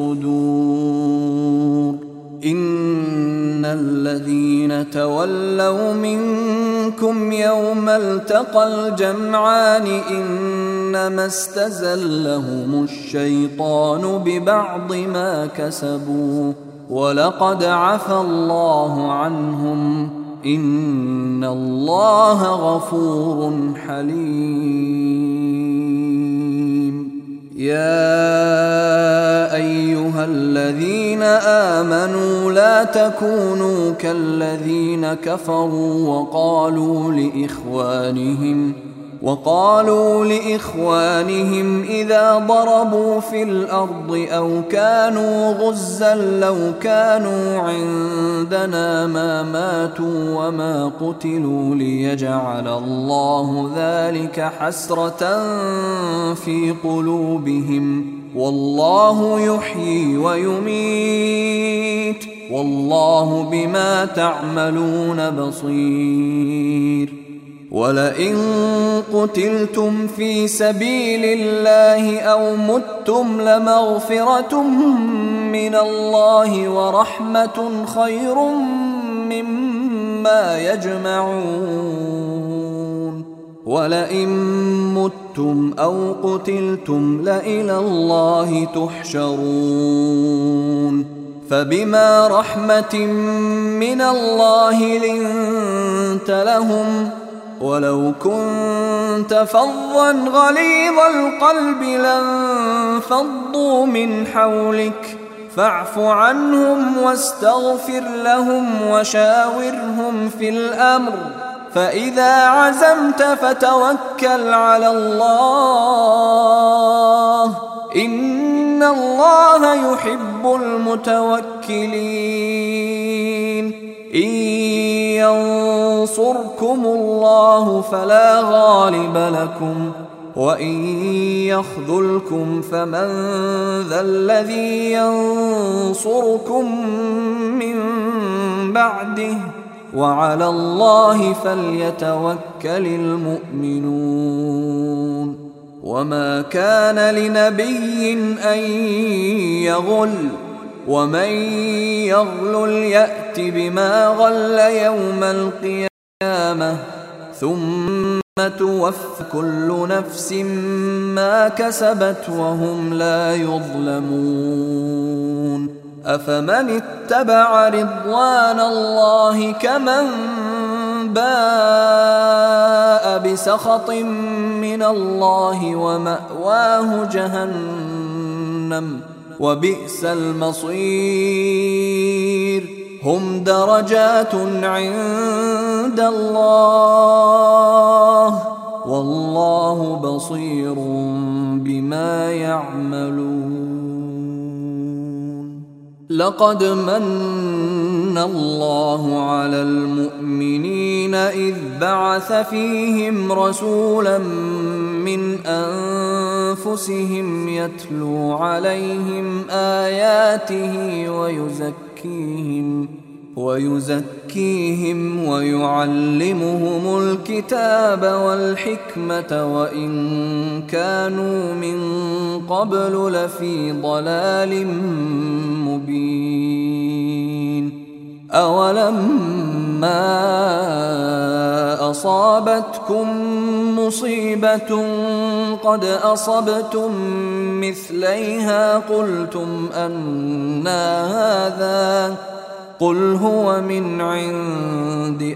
الصدور إن الذين تولوا منكم يوم التقى الجمعان إنما استزلهم الشيطان ببعض ما كسبوا ولقد عفى الله عنهم إن الله غفور حليم. يا أيها الذين آمنوا لا تكونوا كالذين كفروا وقالوا لإخوانهم وقالوا لإخوانهم إذا ضربوا في الأرض أو كانوا غزا لو كانوا عندنا ما ماتوا وما قتلوا ليجعل الله ذلك حسرة في قلوبهم والله يحيي ويميت والله بما تعملون بصير. ولئن قتلتم في سبيل الله أو متم لمغفرة من الله ورحمة خير مما يجمعون. ولئن متم أو قتلتم لإلى الله تحشرون. فبما رحمة من الله لنت لهم ولو كنت فظا غليظ القلب لانفضوا من حولك فاعف عنهم واستغفر لهم وشاورهم في الأمر فإذا عزمت فتوكل على الله إن الله يحب المتوكلين. إن ينصركم الله فلا غالب لكم وإن يخذلكم فمن ذا الذي ينصركم من بعده وعلى الله فليتوكل المؤمنون. وما كان لنبي أن يغل ومن يغلل يأت بما غل يوم القيامة ثم توفى كل نفس ما كسبت وهم لا يظلمون. أفمن اتبع رضوان الله كمن باء بسخط من الله ومأواه جهنم وبئس المصير. هم درجات عند الله والله بصير بما يعملون. لقد من الله على المؤمنين إذ بعث فيهم رسولا من أنفسهم يتلو عليهم آياته ويزكيهم ويزكيهم ويعلمهم الكتاب والحكمة وإن كانوا من قبل لفي ضلال مبين. أولما أصابتكم مصيبة قد أصبتم مثليها قلتم أنى هذا قل هو من عند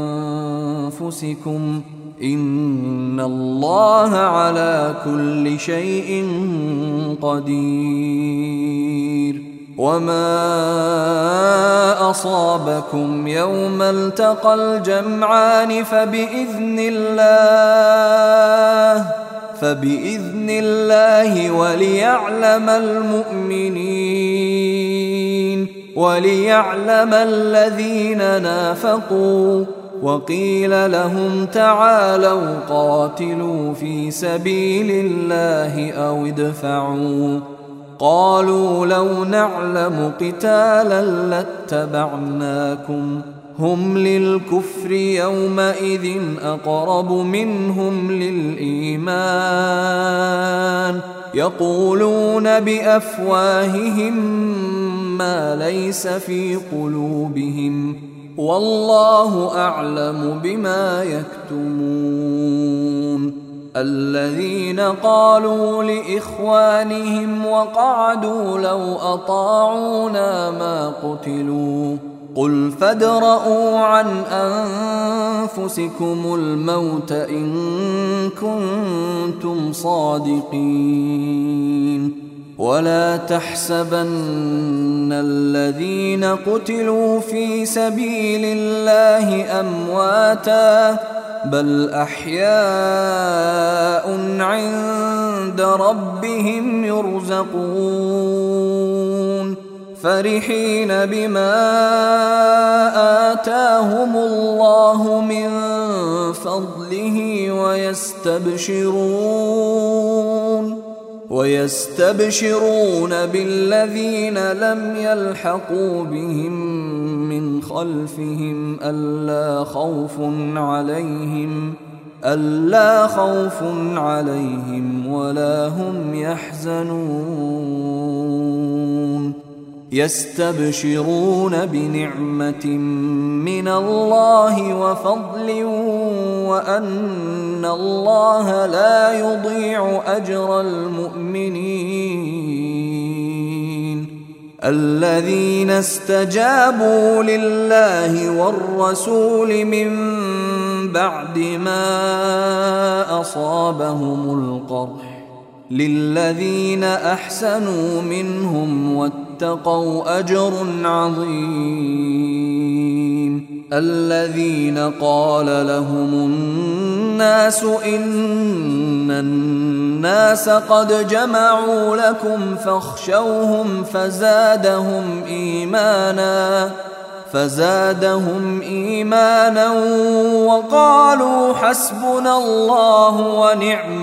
أنفسكم إن الله على كل شيء قدير. وما أصابكم يوم التقى الجمعان فبإذن الله فبإذن الله وليعلم المؤمنين وليعلم الذين نافقوا. وقيل لهم تعالوا قاتلوا في سبيل الله أو ادفعوا قالوا لو نعلم قتالا لاتبعناكم هم للكفر يومئذ أقرب منهم للإيمان يقولون بأفواههم ما ليس في قلوبهم والله أعلم بما يكتمون. الذين قالوا لإخوانهم وقعدوا لو أطاعونا ما قتلوا قل فادرءوا عن أنفسكم الموت إن كنتم صادقين. ولا تحسبن الذين قتلوا في سبيل الله أمواتا بل أحياء عند ربهم يرزقون فرحين بما آتاهم الله من فضله ويستبشرون ويستبشرون بالذين لم يلحقوا بهم من خلفهم ألا خوف عليهم ألا خوف عليهم ولا هم يحزنون. يستبشرون بنعمة من الله وفضل وأن الله لا يضيع أجر المؤمنين. الذين استجابوا لله والرسول من بعد ما أصابهم القرح للذين أحسنوا منهم واتقوا أجر عظيم. الذين قال لهم الناس إن الناس قد جمعوا لكم فاخشوهم فزادهم إيمانا فزادهم إيمانا وقالوا حسبنا الله ونعم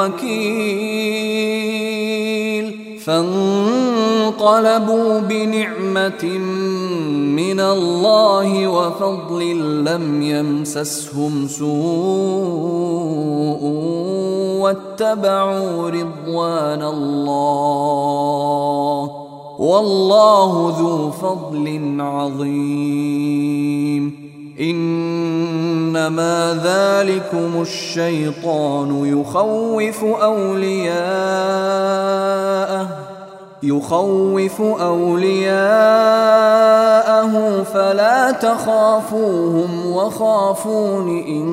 الوكيل. فانقلبوا بنعمة من الله وفضل لم يمسسهم سوء واتبعوا رضوان الله والله ذو فضل عظيم. إنما ذلكم الشيطان يخوف أولياءه يخوف أولياءه فلا تخافوهم وخافون إن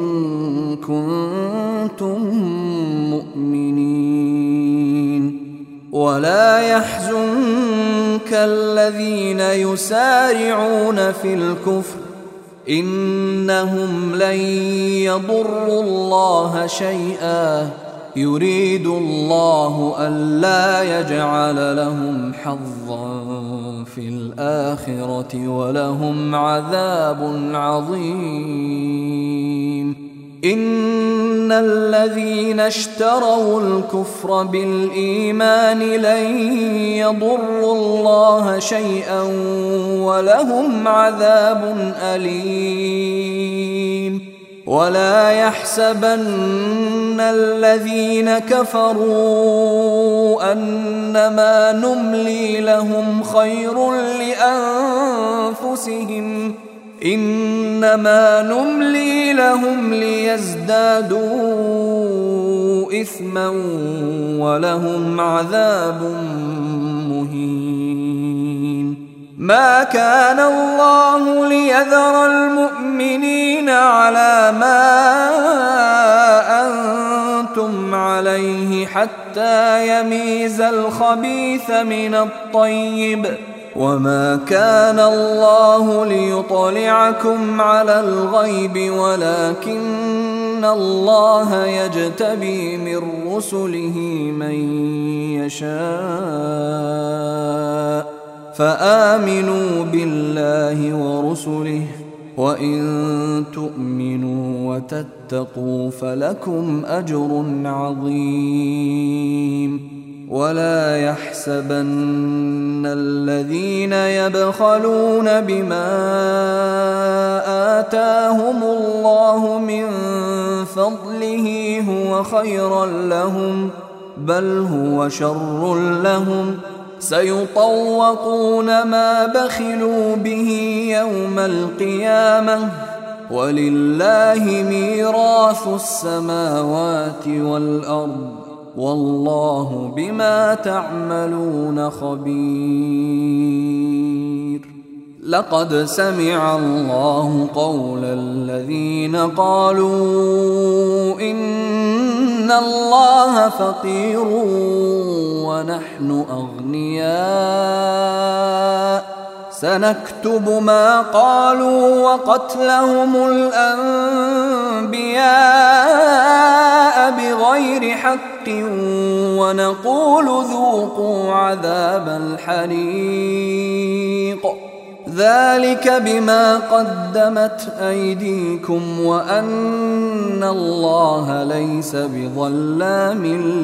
كنتم مؤمنين. ولا يحزنك الذين يسارعون في الكفر إنهم لن يضروا الله شيئا يريد الله ألا يجعل لهم حظا في الآخرة ولهم عذاب عظيم. إن الذين اشتروا الكفر بالإيمان لن يضروا الله شيئا ولهم عذاب أليم. ولا يحسبن الذين كفروا أنما نملي لهم خير لأنفسهم إنما نملي لهم ليزدادوا إثما ولهم عذاب مهين. ما كان الله ليذر المؤمنين على ما أنتم عليه حتى يميز الخبيث من الطيب وما كان الله ليطلعكم على الغيب ولكن الله يجتبي من رسله من يشاء فآمنوا بالله ورسله وإن تؤمنوا وتتقوا فلكم أجر عظيم. ولا يحسبن الذين يبخلون بما آتاهم الله من فضله هو خيرا لهم بل هو شر لهم سيطوقون ما بخلوا به يوم القيامة ولله ميراث السماوات والأرض والله بما تعملون خبير. لقد سمع الله قول الذين قالوا إن الله فقير ونحن أغنياء سنكتب ما قالوا وقتلهم الأنبياء بغير حق ونقول ذوقوا عذاب الحريق ذلك بما قدمت أيديكم وأن الله ليس بظلام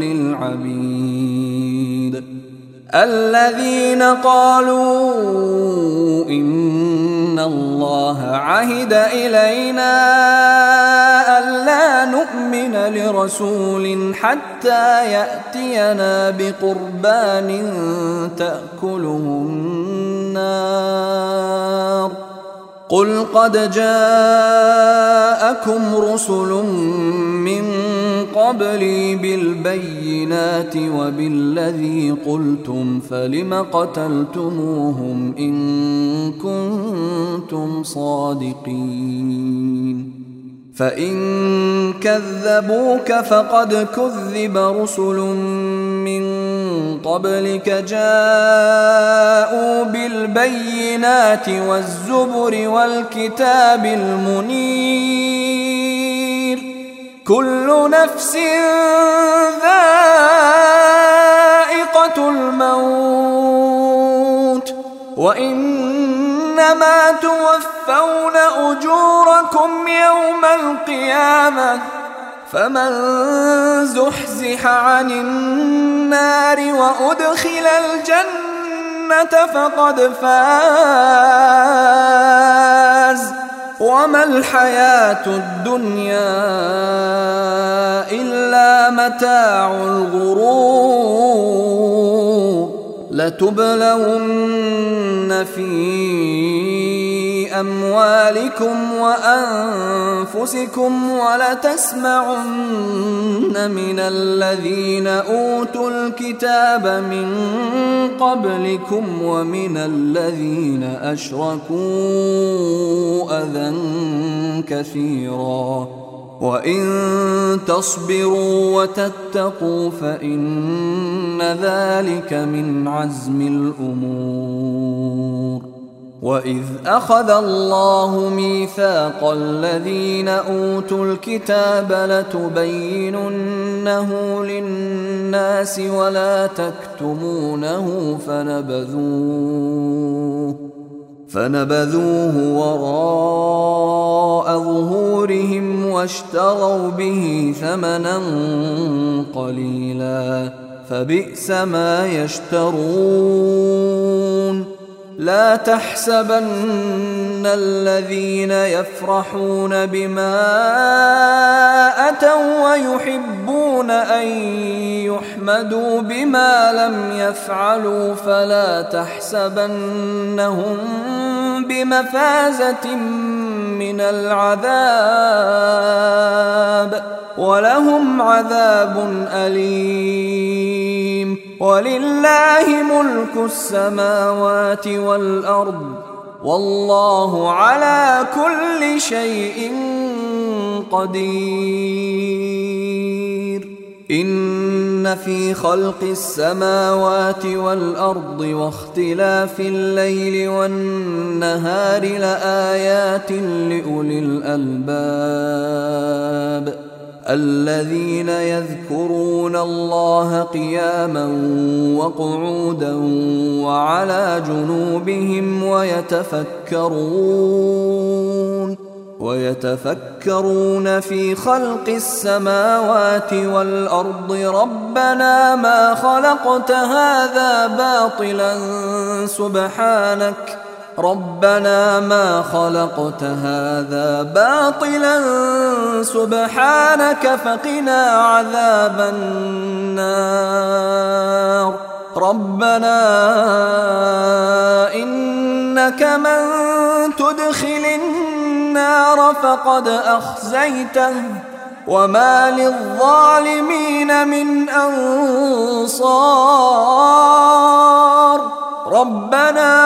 للعبيد. الذين قالوا إن الله عهد إلينا ألا نؤمن لرسول حتى يأتينا بقربان تأكله النار قل قد جاءكم رسل من قبلي بالبينات وبالذي قلتم فلم قتلتموهم إن كنتم صادقين فإن كذبوك فقد كذب رسل من قبلك جاءوا بالبينات والزبر والكتاب المنير كل نفس ذائقة الموت وإنما توفون أجوركم يوم القيامة فمن زحزح عن النار وأدخل الجنة فقد فاز وما الحياة الدنيا إلا متاع الغرور لتبلون في أموالكم وأنفسكم ولتسمعن من الذين أوتوا الكتاب من قبلكم ومن الذين أشركوا أذى كثيرا وإن تصبروا وتتقوا فإن ذلك من عزم الأمور. وإذ أخذ الله ميثاق الذين أوتوا الكتاب لتبيننه للناس ولا تكتمونه فنبذوه فنبذوه وراء ظهورهم واشتروا به ثمنا قليلا فبئس ما يشترون. لا تحسبن الذين يفرحون بما أتوا ويحبون أن يحمدوا بما لم يفعلوا فلا تحسبنهم بمفازة من العذاب ولهم عذاب أليم. ولله ملك السماوات والأرض والله على كل شيء قدير. إن في خلق السماوات والأرض واختلاف الليل والنهار لآيات لأولي الألباب الذين يذكرون الله قياما وقعودا وعلى جنوبهم ويتفكرون ويتفكرون في خلق السماوات والأرض ربنا ما خلقت هذا باطلا سبحانك ربنا ما خلقت هذا باطلا سبحانك فقنا عذاب النار ربنا إنك من تدخل النار فقد أخزيته وما للظالمين من أنصار ربنا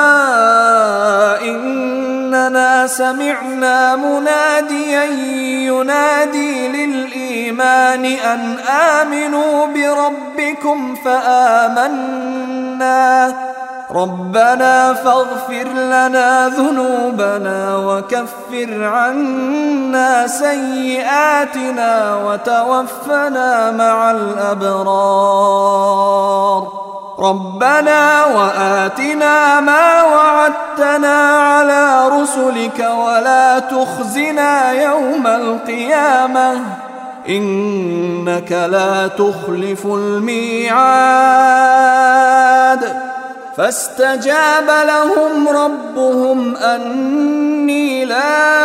إننا سمعنا مناديا ينادي للإيمان أن آمنوا بربكم فآمنا ربنا فاغفر لنا ذنوبنا وكفر عنا سيئاتنا وتوفنا مع الأبرار ربنا وآتنا ما وعدتنا على رسلك ولا تخزنا يوم القيامة إنك لا تخلف الميعاد فاستجاب لهم ربهم أني لا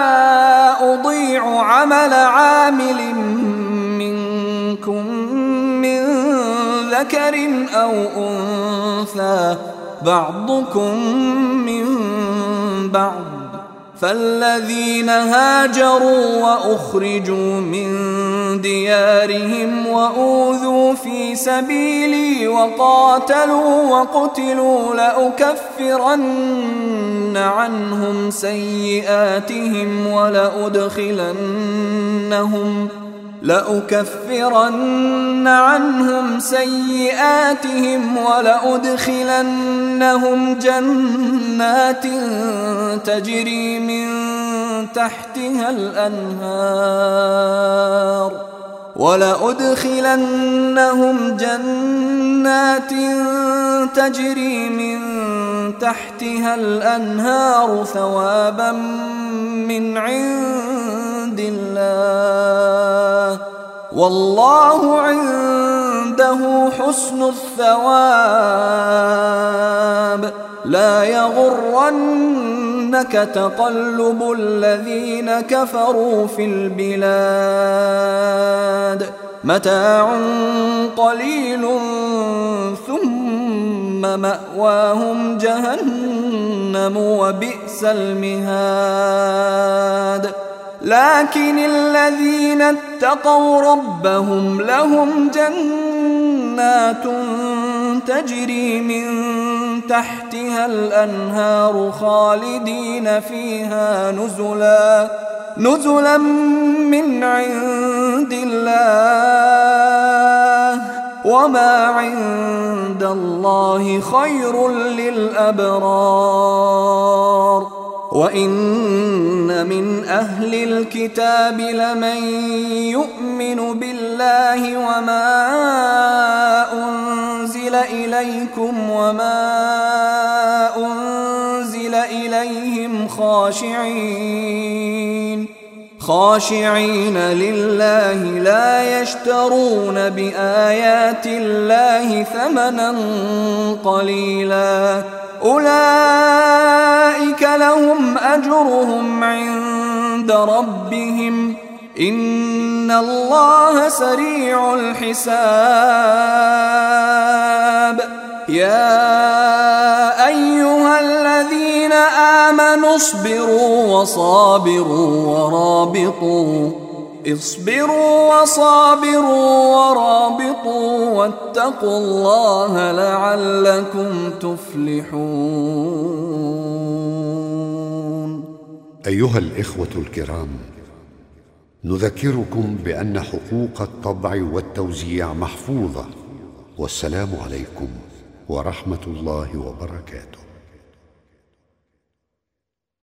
أضيع عمل عامل منكم من ذكر أو أنثى بعضكم من بعض فالذين هاجروا وأخرجوا من ديارهم وأوذوا في سبيلي وقاتلوا وقتلوا لأكفرن عنهم سيئاتهم ولأدخلنهم لأكفرن عنهم سيئاتهم ولأدخلنهم جنات تجري من تحتها الأنهار ولأدخلنهم جنات تجري من تحتها الأنهار ثوابا من عند الله والله عنده حسن الثواب لا يغرنك تقلب الذين كفروا في البلاد متاع قليل ثم مأواهم جهنم وبئس المهاد لكن الذين اتقوا ربهم لهم جنات تجري من تحتها الأنهار خالدين فيها نزلا نزلا من عند الله وما عند الله خير للأبرار وإن من أهل الكتاب لمن يؤمن بالله وما أنزل إليكم وما أنزل إليهم خاشعين خاشعين لله لا يشترون بآيات الله ثمنا قليلا أولئك لهم أجرهم عند ربهم إن الله سريع الحساب يا أيها الذين آمنوا اصبروا وصابروا ورابطوا اصبروا وصابروا ورابطوا واتقوا الله لعلكم تفلحون. أيها الإخوة الكرام، نذكركم بأن حقوق الطبع والتوزيع محفوظة، والسلام عليكم ورحمة الله وبركاته.